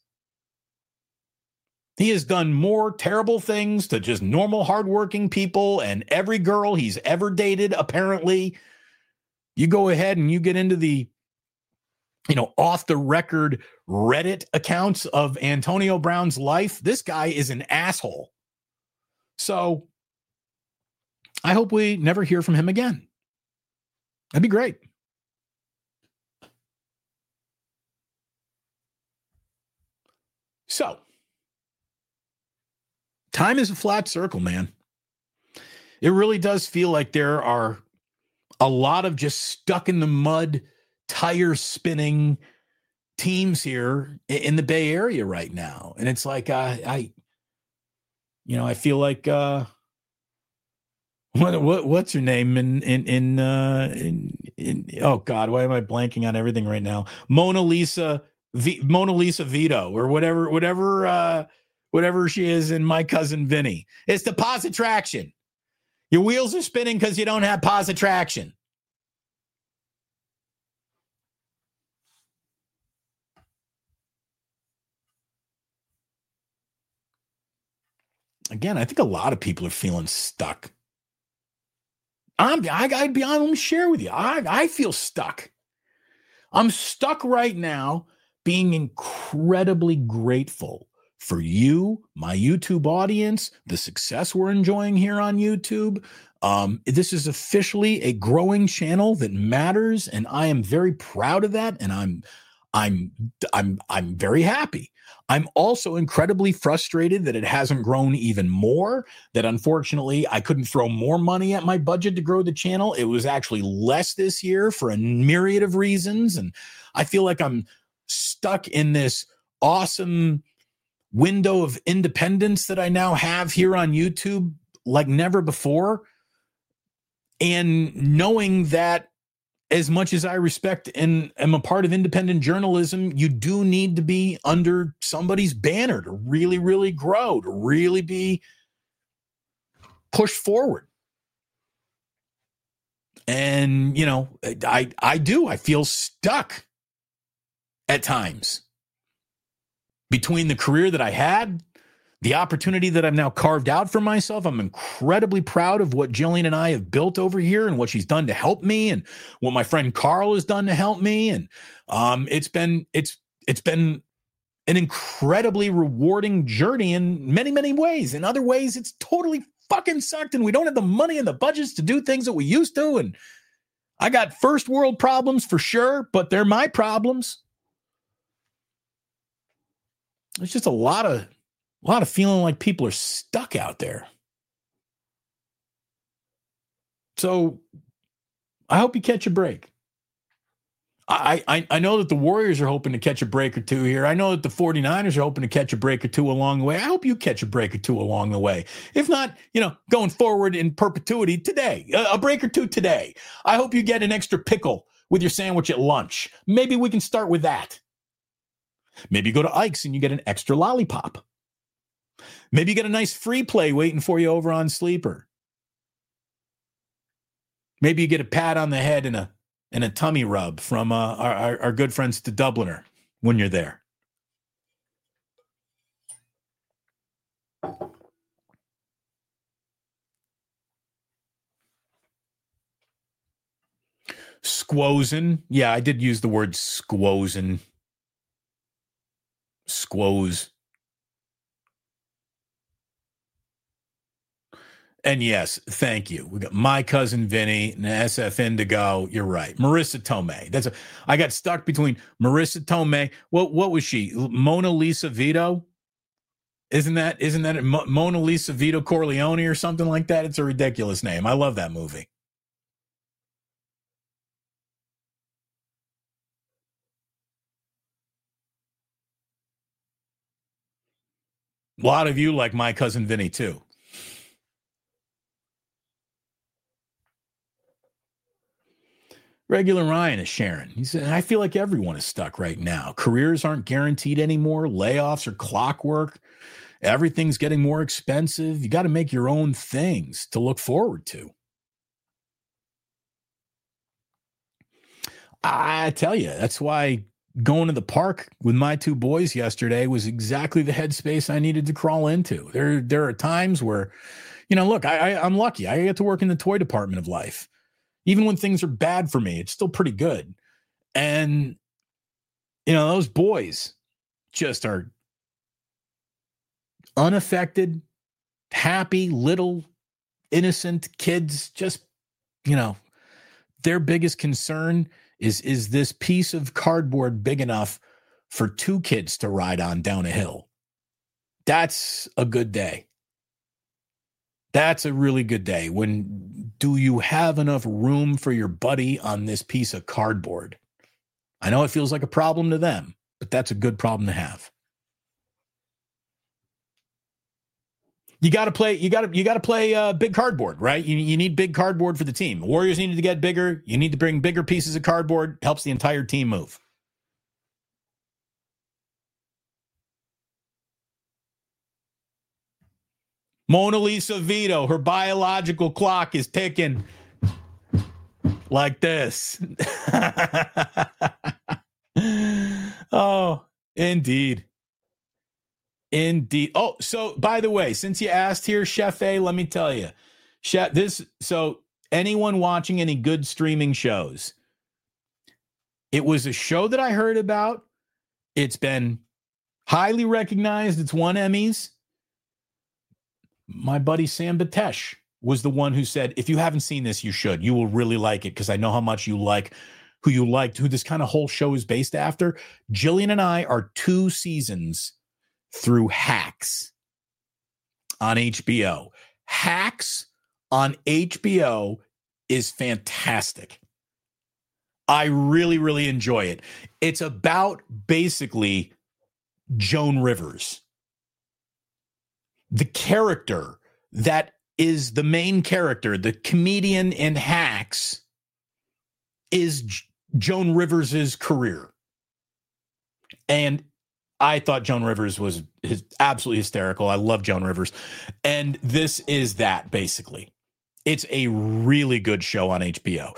A: He has done more terrible things to just normal, hardworking people and every girl he's ever dated, apparently. You go ahead and you get into the, off-the-record Reddit accounts of Antonio Brown's life. This guy is an asshole. So I hope we never hear from him again. That'd be great. So, time is a flat circle, man. It really does feel like there are a lot of just stuck in the mud, tire spinning teams here in the Bay Area right now. And it's like, I feel like What's her name in oh God, why am I blanking on everything right now? Mona Lisa Vito or whatever she is in My Cousin Vinny. It's the positive traction. Your wheels are spinning because you don't have positive traction. Again, I think a lot of people are feeling stuck. I'd be honest, let me share with you. I feel stuck. I'm stuck right now being incredibly grateful for you, my YouTube audience, the success we're enjoying here on YouTube. This is officially a growing channel that matters, and I am very proud of that. And I'm very happy. I'm also incredibly frustrated that it hasn't grown even more, that unfortunately I couldn't throw more money at my budget to grow the channel. It was actually less this year for a myriad of reasons. And I feel like I'm stuck in this awesome window of independence that I now have here on YouTube like never before. And knowing that as much as I respect and am a part of independent journalism, you do need to be under somebody's banner to really, really grow, to really be pushed forward. And, you know, I feel stuck at times between the career that I had, the opportunity that I've now carved out for myself. I'm incredibly proud of what Jillian and I have built over here and what she's done to help me and what my friend Carl has done to help me. And it's been an incredibly rewarding journey in many, many ways. In other ways, it's totally fucking sucked and we don't have the money and the budgets to do things that we used to. And I got first world problems for sure, but they're my problems. There's just a lot of feeling like people are stuck out there. So I hope you catch a break. I know that the Warriors are hoping to catch a break or two here. I know that the 49ers are hoping to catch a break or two along the way. I hope you catch a break or two along the way. If not, you know, going forward in perpetuity today, a break or two today. I hope you get an extra pickle with your sandwich at lunch. Maybe we can start with that. Maybe you go to Ike's and you get an extra lollipop. Maybe you get a nice free play waiting for you over on Sleeper. Maybe you get a pat on the head and a tummy rub from our good friends to Dubliner when you're there. Squozen. Yeah, I did use the word squozen. Squoze. And yes, thank you. We got My Cousin Vinny and SF Indigo. You're right. Marissa Tomei. I got stuck between Marissa Tomei. What was she? Mona Lisa Vito? Isn't that Mona Lisa Vito Corleone or something like that? It's a ridiculous name. I love that movie. A lot of you like My Cousin Vinny too. Regular Ryan is sharing. He said, I feel like everyone is stuck right now. Careers aren't guaranteed anymore. Layoffs are clockwork. Everything's getting more expensive. You got to make your own things to look forward to. I tell you, that's why going to the park with my two boys yesterday was exactly the headspace I needed to crawl into. There are times where, you know, look, I'm lucky. I get to work in the toy department of life. Even when things are bad for me, it's still pretty good. And, you know, those boys just are unaffected, happy, little, innocent kids. Just, you know, their biggest concern is this piece of cardboard big enough for two kids to ride on down a hill. That's a good day. That's a really good day. When do you have enough room for your buddy on this piece of cardboard? I know it feels like a problem to them, but that's a good problem to have. You got to play big cardboard, right? You need big cardboard for the team. The Warriors needed to get bigger. You need to bring bigger pieces of cardboard. Helps the entire team move. Mona Lisa Vito, her biological clock is ticking like this. Oh, indeed. Indeed. Oh, so by the way, since you asked here, Chef A, let me tell you, so anyone watching any good streaming shows, it was a show that I heard about. It's been highly recognized. It's won Emmys. My buddy Sam Batesh was the one who said, if you haven't seen this, you should. You will really like it because I know how much you like who this kind of whole show is based after. Jillian and I are 2 seasons through Hacks on HBO. Hacks on HBO is fantastic. I really, really enjoy it. It's about basically Joan Rivers. The character that is the main character, the comedian in Hacks, is Joan Rivers' career. And I thought Joan Rivers was absolutely hysterical. I love Joan Rivers. And this is that, basically. It's a really good show on HBO.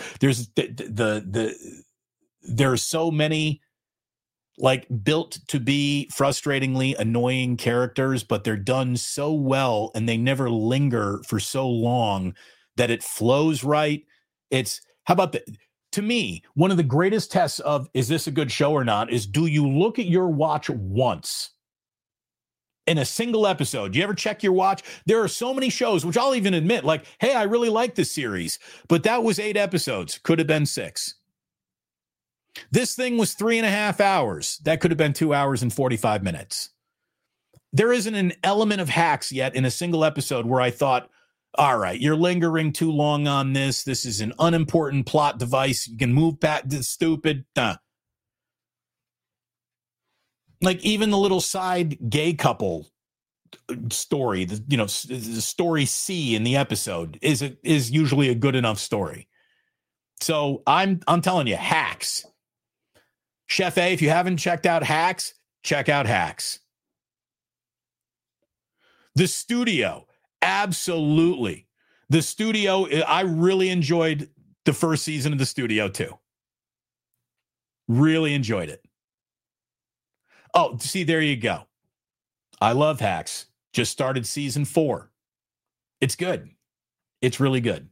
A: There are so many like built to be frustratingly annoying characters, but they're done so well and they never linger for so long that it flows right. To me, one of the greatest tests of, is this a good show or not, is do you look at your watch once in a single episode? Do you ever check your watch? There are so many shows, which I'll even admit, like, hey, I really like this series, but that was 8 episodes. Could have been 6. This thing was 3.5 hours. That could have been 2 hours and 45 minutes. There isn't an element of Hacks yet in a single episode where I thought, all right, you're lingering too long on this. This is an unimportant plot device. You can move back. This stupid. Like even the little side gay couple story, the story C in the episode is usually a good enough story. So I'm telling you, Hacks. Chef A, if you haven't checked out Hacks, check out Hacks. The Studio, absolutely. The Studio, I really enjoyed the first season of The Studio too. Really enjoyed it. Oh, see, there you go. I love Hacks. Just started season 4. It's good. It's really good.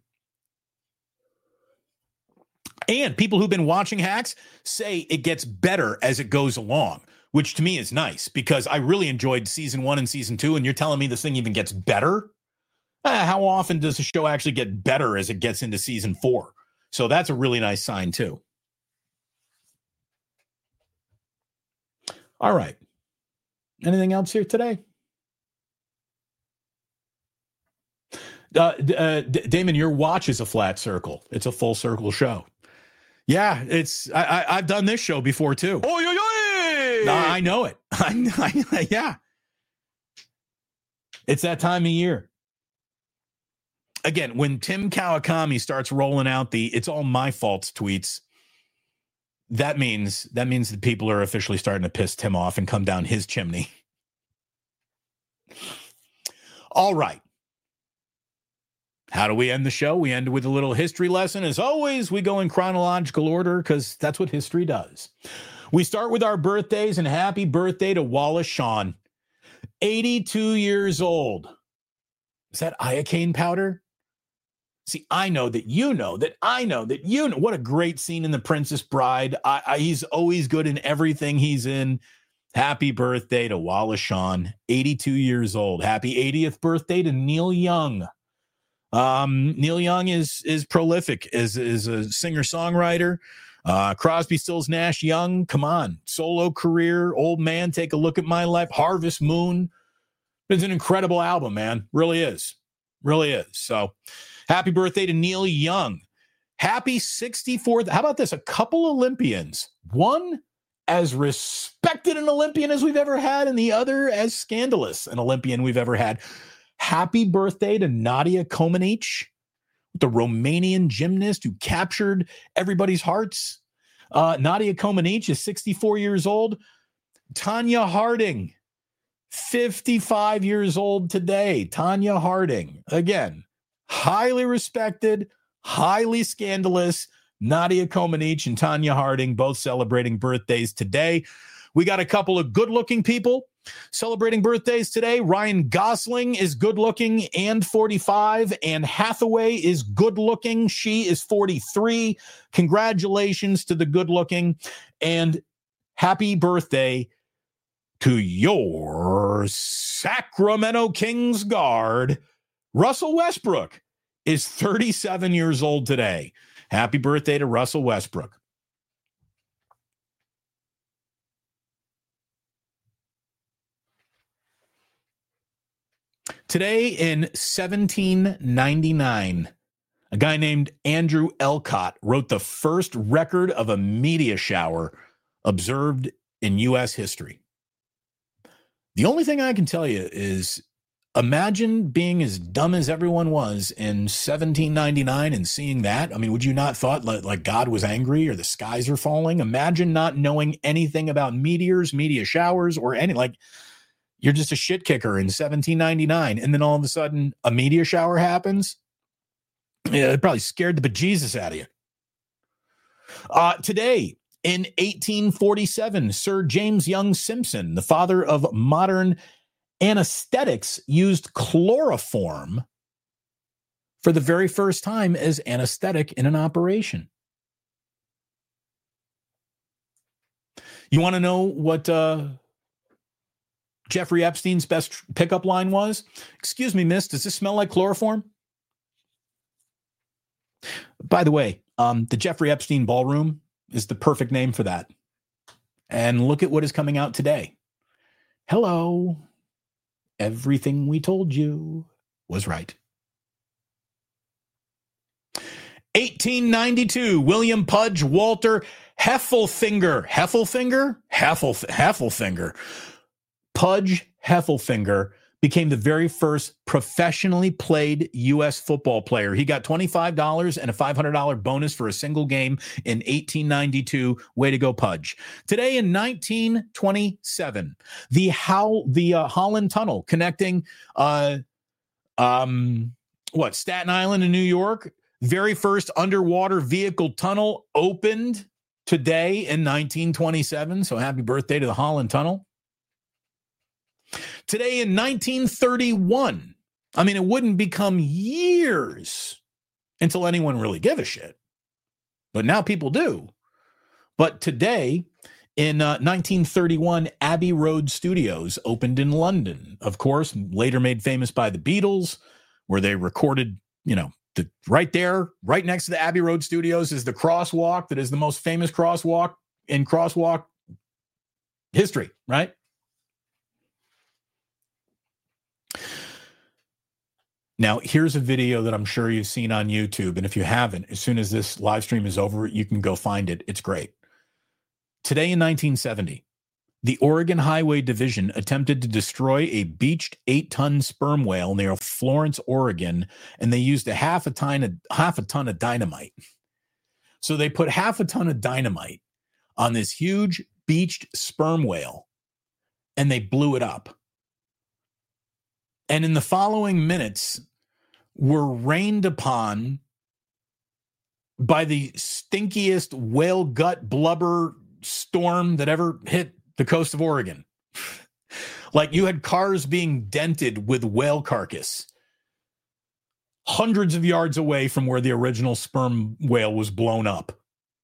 A: And people who've been watching Hacks say it gets better as it goes along, which to me is nice because I really enjoyed season 1 and season 2. And you're telling me this thing even gets better? How often does the show actually get better as it gets into season 4? So that's a really nice sign too. All right. Anything else here today? Damon, your watch is a flat circle. It's a full circle show. Yeah, I've done this show before too. I know it. Yeah. It's that time of year. Again, when Tim Kawakami starts rolling out the "it's all my fault" tweets, that means that people are officially starting to piss Tim off and come down his chimney. All right. How do we end the show? We end with a little history lesson. As always, we go in chronological order because that's what history does. We start with our birthdays, and happy birthday to Wallace Shawn, 82 years old. Is that iocane powder? See, I know that you know that I know that you know. What a great scene in The Princess Bride. He's always good in everything he's in. Happy birthday to Wallace Shawn, 82 years old. Happy 80th birthday to Neil Young. Neil Young is prolific as a singer-songwriter. Crosby, Stills, Nash, Young, come on. Solo career, Old Man, Take a Look at My Life, Harvest Moon. It's an incredible album, man. Really is. Really is. So happy birthday to Neil Young. Happy 64th. How about this? A couple Olympians. One as respected an Olympian as we've ever had, and the other as scandalous an Olympian we've ever had. Happy birthday to Nadia Comaneci, the Romanian gymnast who captured everybody's hearts. Nadia Comaneci is 64 years old. Tanya Harding, 55 years old today. Tanya Harding, again, highly respected, highly scandalous. Nadia Comaneci and Tanya Harding both celebrating birthdays today. We got a couple of good-looking people celebrating birthdays today. Ryan Gosling is good-looking and 45. Anne Hathaway is good-looking. She is 43. Congratulations to the good-looking. And happy birthday to your Sacramento Kings guard. Russell Westbrook is 37 years old today. Happy birthday to Russell Westbrook. Today in 1799, a guy named Andrew Elcott wrote the first record of a meteor shower observed in U.S. history. The only thing I can tell you is imagine being as dumb as everyone was in 1799 and seeing that. I mean, would you not thought like God was angry or the skies are falling? Imagine not knowing anything about meteors, meteor showers, or any, like, you're just a shit kicker in 1799. And then all of a sudden a meteor shower happens. Yeah, it probably scared the bejesus out of you. Today, in 1847, Sir James Young Simpson, the father of modern anesthetics, used chloroform for the very first time as anesthetic in an operation. You want to know what Jeffrey Epstein's best pickup line was? Excuse me, miss, does this smell like chloroform? By the way, the Jeffrey Epstein Ballroom is the perfect name for that. And look at what is coming out today. Hello. Everything we told you was right. 1892, William Pudge Walter Heffelfinger. Heffelfinger. Pudge Heffelfinger became the very first professionally played U.S. football player. He got $25 and a $500 bonus for a single game in 1892. Way to go, Pudge. Today in 1927, the Holland Tunnel connecting Staten Island and New York, very first underwater vehicle tunnel opened today in 1927. So happy birthday to the Holland Tunnel. Today in 1931, I mean, it wouldn't become years until anyone really give a shit. But now people do. But today in 1931, Abbey Road Studios opened in London. Of course, later made famous by the Beatles, where they recorded, right there, right next to the Abbey Road Studios is the crosswalk that is the most famous crosswalk in crosswalk history, right? Now, here's a video that I'm sure you've seen on YouTube. And if you haven't, as soon as this live stream is over, you can go find it. It's great. Today in 1970, the Oregon Highway Division attempted to destroy a beached 8-ton sperm whale near Florence, Oregon, and they used a half a ton of dynamite. So they put half a ton of dynamite on this huge beached sperm whale, and they blew it up. And in the following minutes, were rained upon by the stinkiest whale gut blubber storm that ever hit the coast of Oregon. Like, you had cars being dented with whale carcass hundreds of yards away from where the original sperm whale was blown up.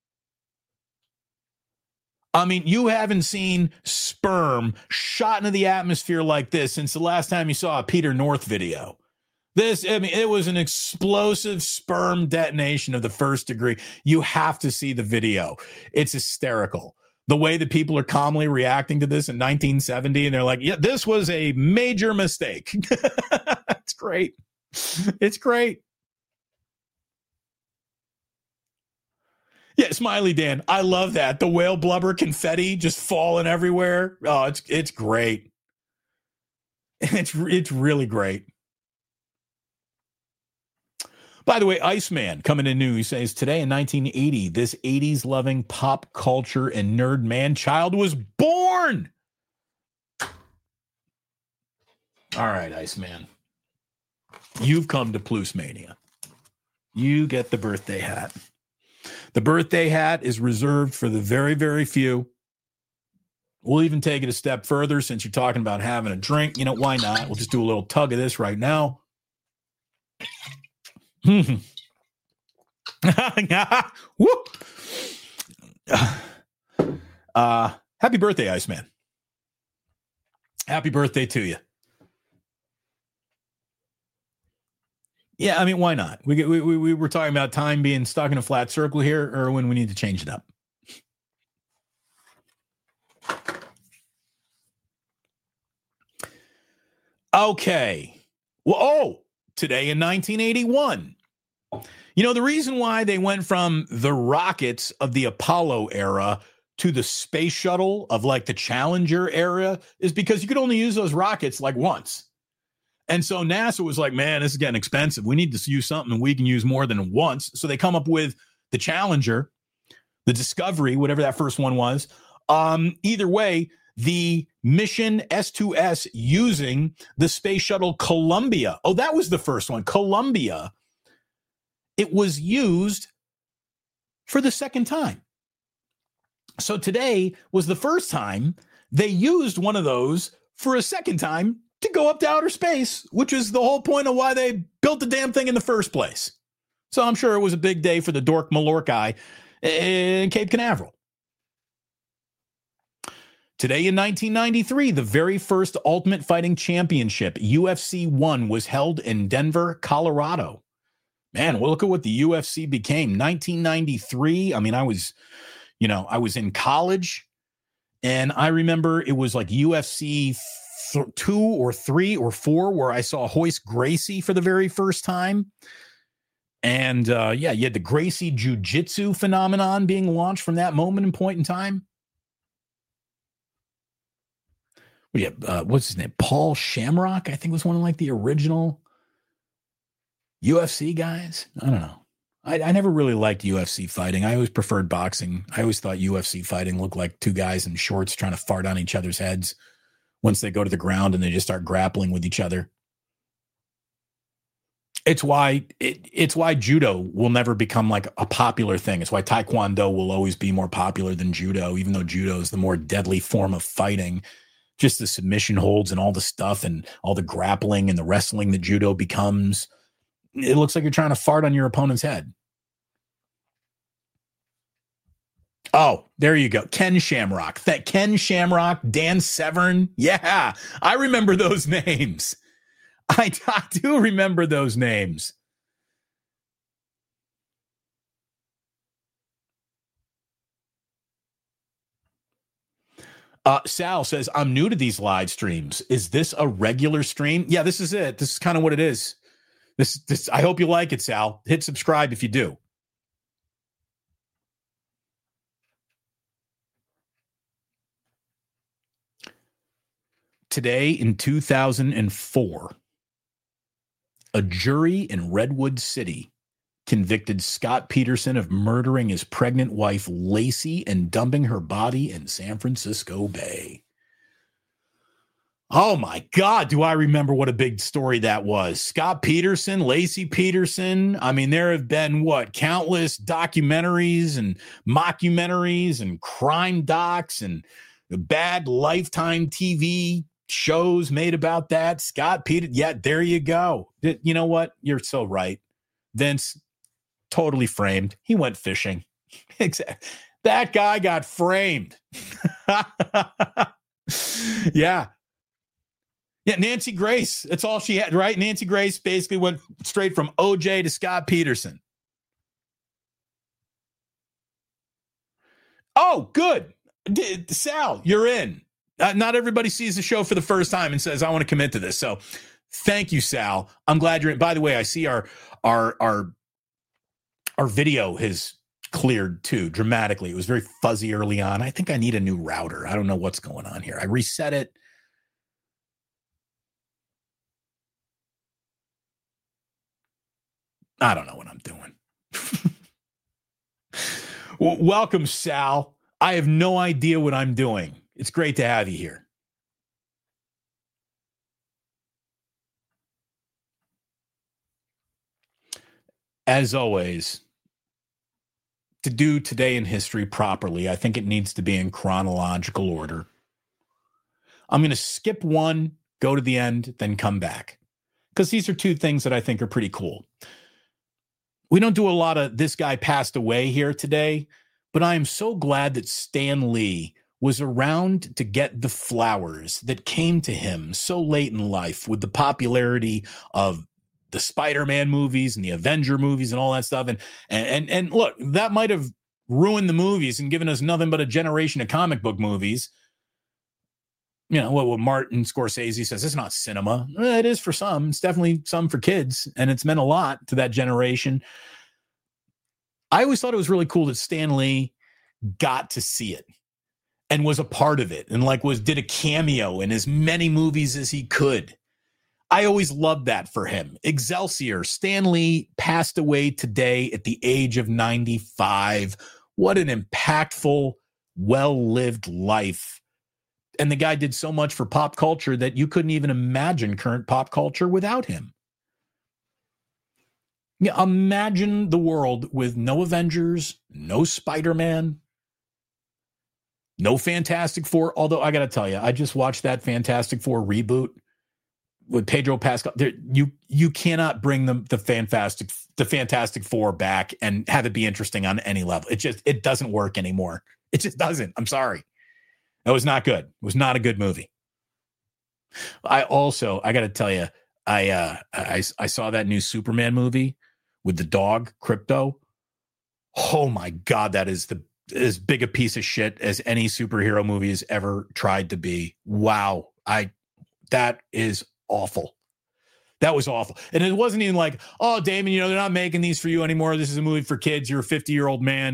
A: I mean, you haven't seen sperm shot into the atmosphere like this since the last time you saw a Peter North video. It was an explosive sperm detonation of the first degree. You have to see the video. It's hysterical. The way that people are calmly reacting to this in 1970, and they're like, yeah, this was a major mistake. It's great. It's great. Yeah, Smiley Dan, I love that. The whale blubber confetti just falling everywhere. Oh, it's great. It's really great. By the way, Iceman coming in new. He says, today in 1980, this 80s loving pop culture and nerd man child was born. All right, Iceman. You've come to Plusmania. You get the birthday hat. The birthday hat is reserved for the very, very few. We'll even take it a step further since you're talking about having a drink. You know, why not? We'll just do a little tug of this right now. Whoop. Happy birthday, Iceman. Happy birthday to you. Yeah, I mean, why not? We were talking about time being stuck in a flat circle here, or when we need to change it up. Okay. Well, today in 1981. You know, the reason why they went from the rockets of the Apollo era to the space shuttle of like the Challenger era is because you could only use those rockets like once. And so NASA was like, man, this is getting expensive. We need to use something we can use more than once. So they come up with the Challenger, the Discovery, whatever that first one was. Either way, the mission S2S using the space shuttle Columbia. Oh, that was the first one, Columbia. It was used for the second time. So today was the first time they used one of those for a second time to go up to outer space, which is the whole point of why they built the damn thing in the first place. So I'm sure it was a big day for the Dork Mallorca in Cape Canaveral. Today in 1993, the very first Ultimate Fighting Championship, UFC 1, was held in Denver, Colorado. Man, well, look at what the UFC became. 1993, I mean, I was in college, and I remember it was like UFC 2 or 3 or 4 where I saw Royce Gracie for the very first time. And you had the Gracie Jiu-Jitsu phenomenon being launched from that moment and point in time. What's his name? Paul Shamrock, I think, was one of like the original UFC guys. I don't know. I never really liked UFC fighting. I always preferred boxing. I always thought UFC fighting looked like two guys in shorts trying to fart on each other's heads once they go to the ground and they just start grappling with each other. It's why judo will never become like a popular thing. It's why taekwondo will always be more popular than judo, even though judo is the more deadly form of fighting. Just the submission holds and all the stuff and all the grappling and the wrestling that judo becomes. It looks like you're trying to fart on your opponent's head. Oh, there you go. Ken Shamrock. Ken Shamrock, Dan Severn. Yeah, I remember those names. I do remember those names. Sal says, I'm new to these live streams. Is this a regular stream? Yeah, this is it. This is kind of what it is. This. I hope you like it, Sal. Hit subscribe if you do. Today in 2004, a jury in Redwood City convicted Scott Peterson of murdering his pregnant wife, Lacey, and dumping her body in San Francisco Bay. Oh my God, do I remember what a big story that was. Scott Peterson, Lacey Peterson. I mean, there have been countless documentaries and mockumentaries and crime docs and bad Lifetime TV shows made about that. Scott Peterson. Yeah, there you go. You know what? You're so right. Vince, totally framed. He went fishing. Exactly. That guy got framed. Yeah. Yeah, Nancy Grace. That's all she had, right? Nancy Grace basically went straight from OJ to Scott Peterson. Oh, good. Sal, you're in. Not everybody sees the show for the first time and says, I want to commit to this. So thank you, Sal. I'm glad you're in. By the way, I see our video has cleared too dramatically. It was very fuzzy early on. I think I need a new router. I don't know what's going on here. I reset it. I don't know what I'm doing. Welcome, Sal. I have no idea what I'm doing. It's great to have you here. As always, to do Today in History properly, I think it needs to be in chronological order. I'm going to skip one, go to the end, then come back, because these are two things that I think are pretty cool. We don't do a lot of this guy passed away here today, but I am so glad that Stan Lee was around to get the flowers that came to him so late in life with the popularity of the Spider-Man movies and the Avenger movies and all that stuff. And look, that might have ruined the movies and given us nothing but a generation of comic book movies. You know, what Martin Scorsese says, it's not cinema. It is for some. It's definitely some for kids, and it's meant a lot to that generation. I always thought it was really cool that Stan Lee got to see it and was a part of it and did a cameo in as many movies as he could. I always loved that for him. Excelsior. Stan Lee passed away today at the age of 95. What an impactful, well-lived life. And the guy did so much for pop culture that you couldn't even imagine current pop culture without him. Yeah, imagine the world with no Avengers, no Spider-Man, no Fantastic Four. Although I got to tell you, I just watched that Fantastic Four reboot with Pedro Pascal. You cannot bring the Fantastic Four back and have it be interesting on any level. It doesn't work anymore. It just doesn't. I'm sorry. It was not good. It was not a good movie. I got to tell you, I saw that new Superman movie with the dog Krypto. Oh my God, that is as big a piece of shit as any superhero movie has ever tried to be. Wow, that is awful. That was awful. And it wasn't even like, oh, Damon, they're not making these for you anymore. This is a movie for kids. You're a 50-year-old man.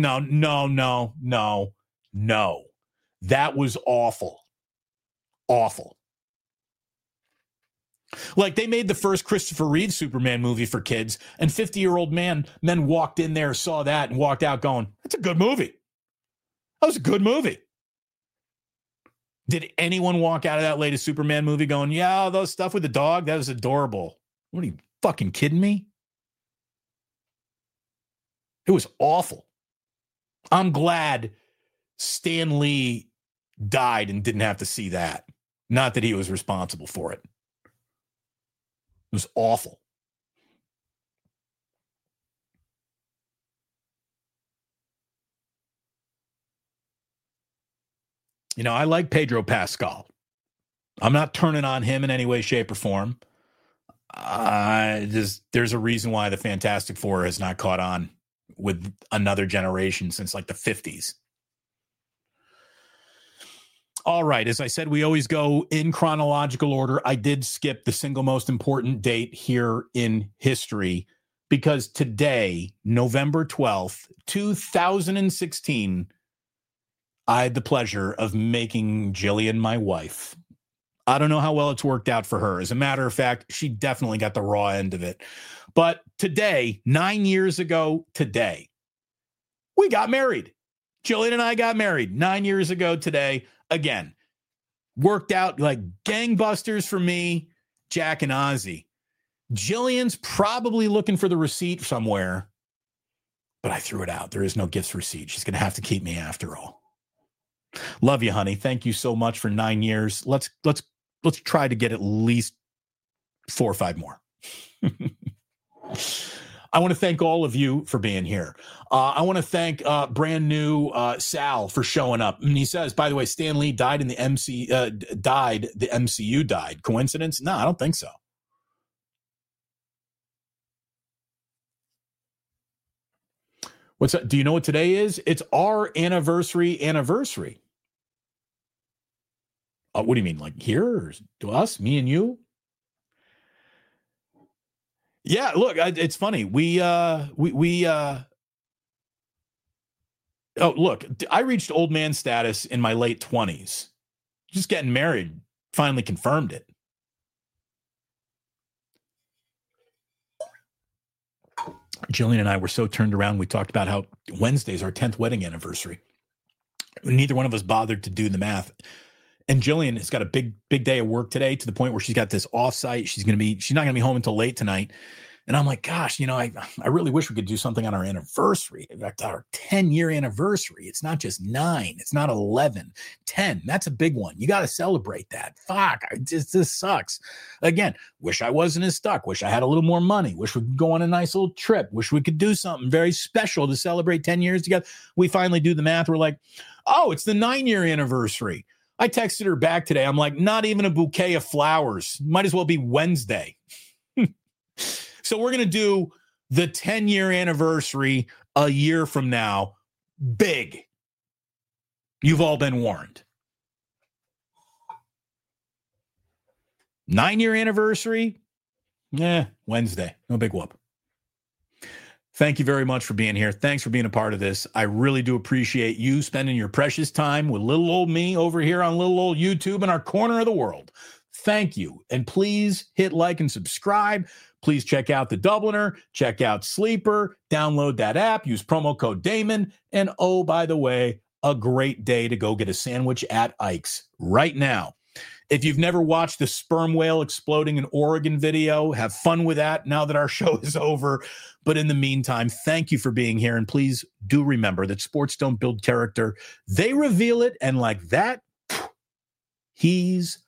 A: No. That was awful. Awful. Like, they made the first Christopher Reeve Superman movie for kids, and 50-year-old men walked in there, saw that, and walked out going, that's a good movie. That was a good movie. Did anyone walk out of that latest Superman movie going, yeah, those stuff with the dog, that was adorable? What, are you fucking kidding me? It was awful. I'm glad Stan Lee died and didn't have to see that. Not that he was responsible for it. It was awful. I like Pedro Pascal. I'm not turning on him in any way, shape, or form. There's a reason why the Fantastic Four has not caught on with another generation since like the 50s. All right. As I said, we always go in chronological order. I did skip the single most important date here in history because today, November 12th, 2016, I had the pleasure of making Jillian my wife. I don't know how well it's worked out for her. As a matter of fact, she definitely got the raw end of it. But today, 9 years ago today, we got married. Jillian and I got married 9 years ago today. Again, worked out like gangbusters for me, Jack and Ozzy. Jillian's probably looking for the receipt somewhere, but I threw it out. There is no gifts receipt. She's going to have to keep me after all. Love you, honey. Thank you so much for 9 years. Let's try to get at least 4 or 5 more. I want to thank all of you for being here. I want to thank brand new Sal for showing up. And he says, by the way, Stan Lee died in the the MCU died. Coincidence? No, I don't think so. What's that? Do you know what today is? It's our anniversary. What do you mean? Like here? Or to us? Me and you? Yeah, look, it's funny. Oh, look, I reached old man status in my late 20s. Just getting married finally confirmed it. Jillian and I were so turned around. We talked about how Wednesday's our 10th wedding anniversary. Neither one of us bothered to do the math. And Jillian has got a big day of work today, to the point where she's got this offsite. She's not going to be home until late tonight. And I'm like, gosh, I really wish we could do something on our anniversary, our 10-year anniversary. It's not just 9. It's not 11, 10. That's a big one. You got to celebrate that. Fuck, this sucks. Again, wish I wasn't as stuck. Wish I had a little more money. Wish we could go on a nice little trip. Wish we could do something very special to celebrate 10 years together. We finally do the math. We're like, oh, it's the 9-year anniversary. I texted her back today. I'm like, not even a bouquet of flowers. Might as well be Wednesday. So we're going to do the 10-year anniversary a year from now. Big. You've all been warned. 9-year anniversary? Wednesday. No big whoop. Thank you very much for being here. Thanks for being a part of this. I really do appreciate you spending your precious time with little old me over here on little old YouTube in our corner of the world. Thank you. And please hit like and subscribe. Please check out The Dubliner, check out Sleeper, download that app, use promo code Damon. And oh, by the way, a great day to go get a sandwich at Ike's right now. If you've never watched the sperm whale exploding in Oregon video, have fun with that now that our show is over. But in the meantime, thank you for being here. And please do remember that sports don't build character. They reveal it. And like that, he's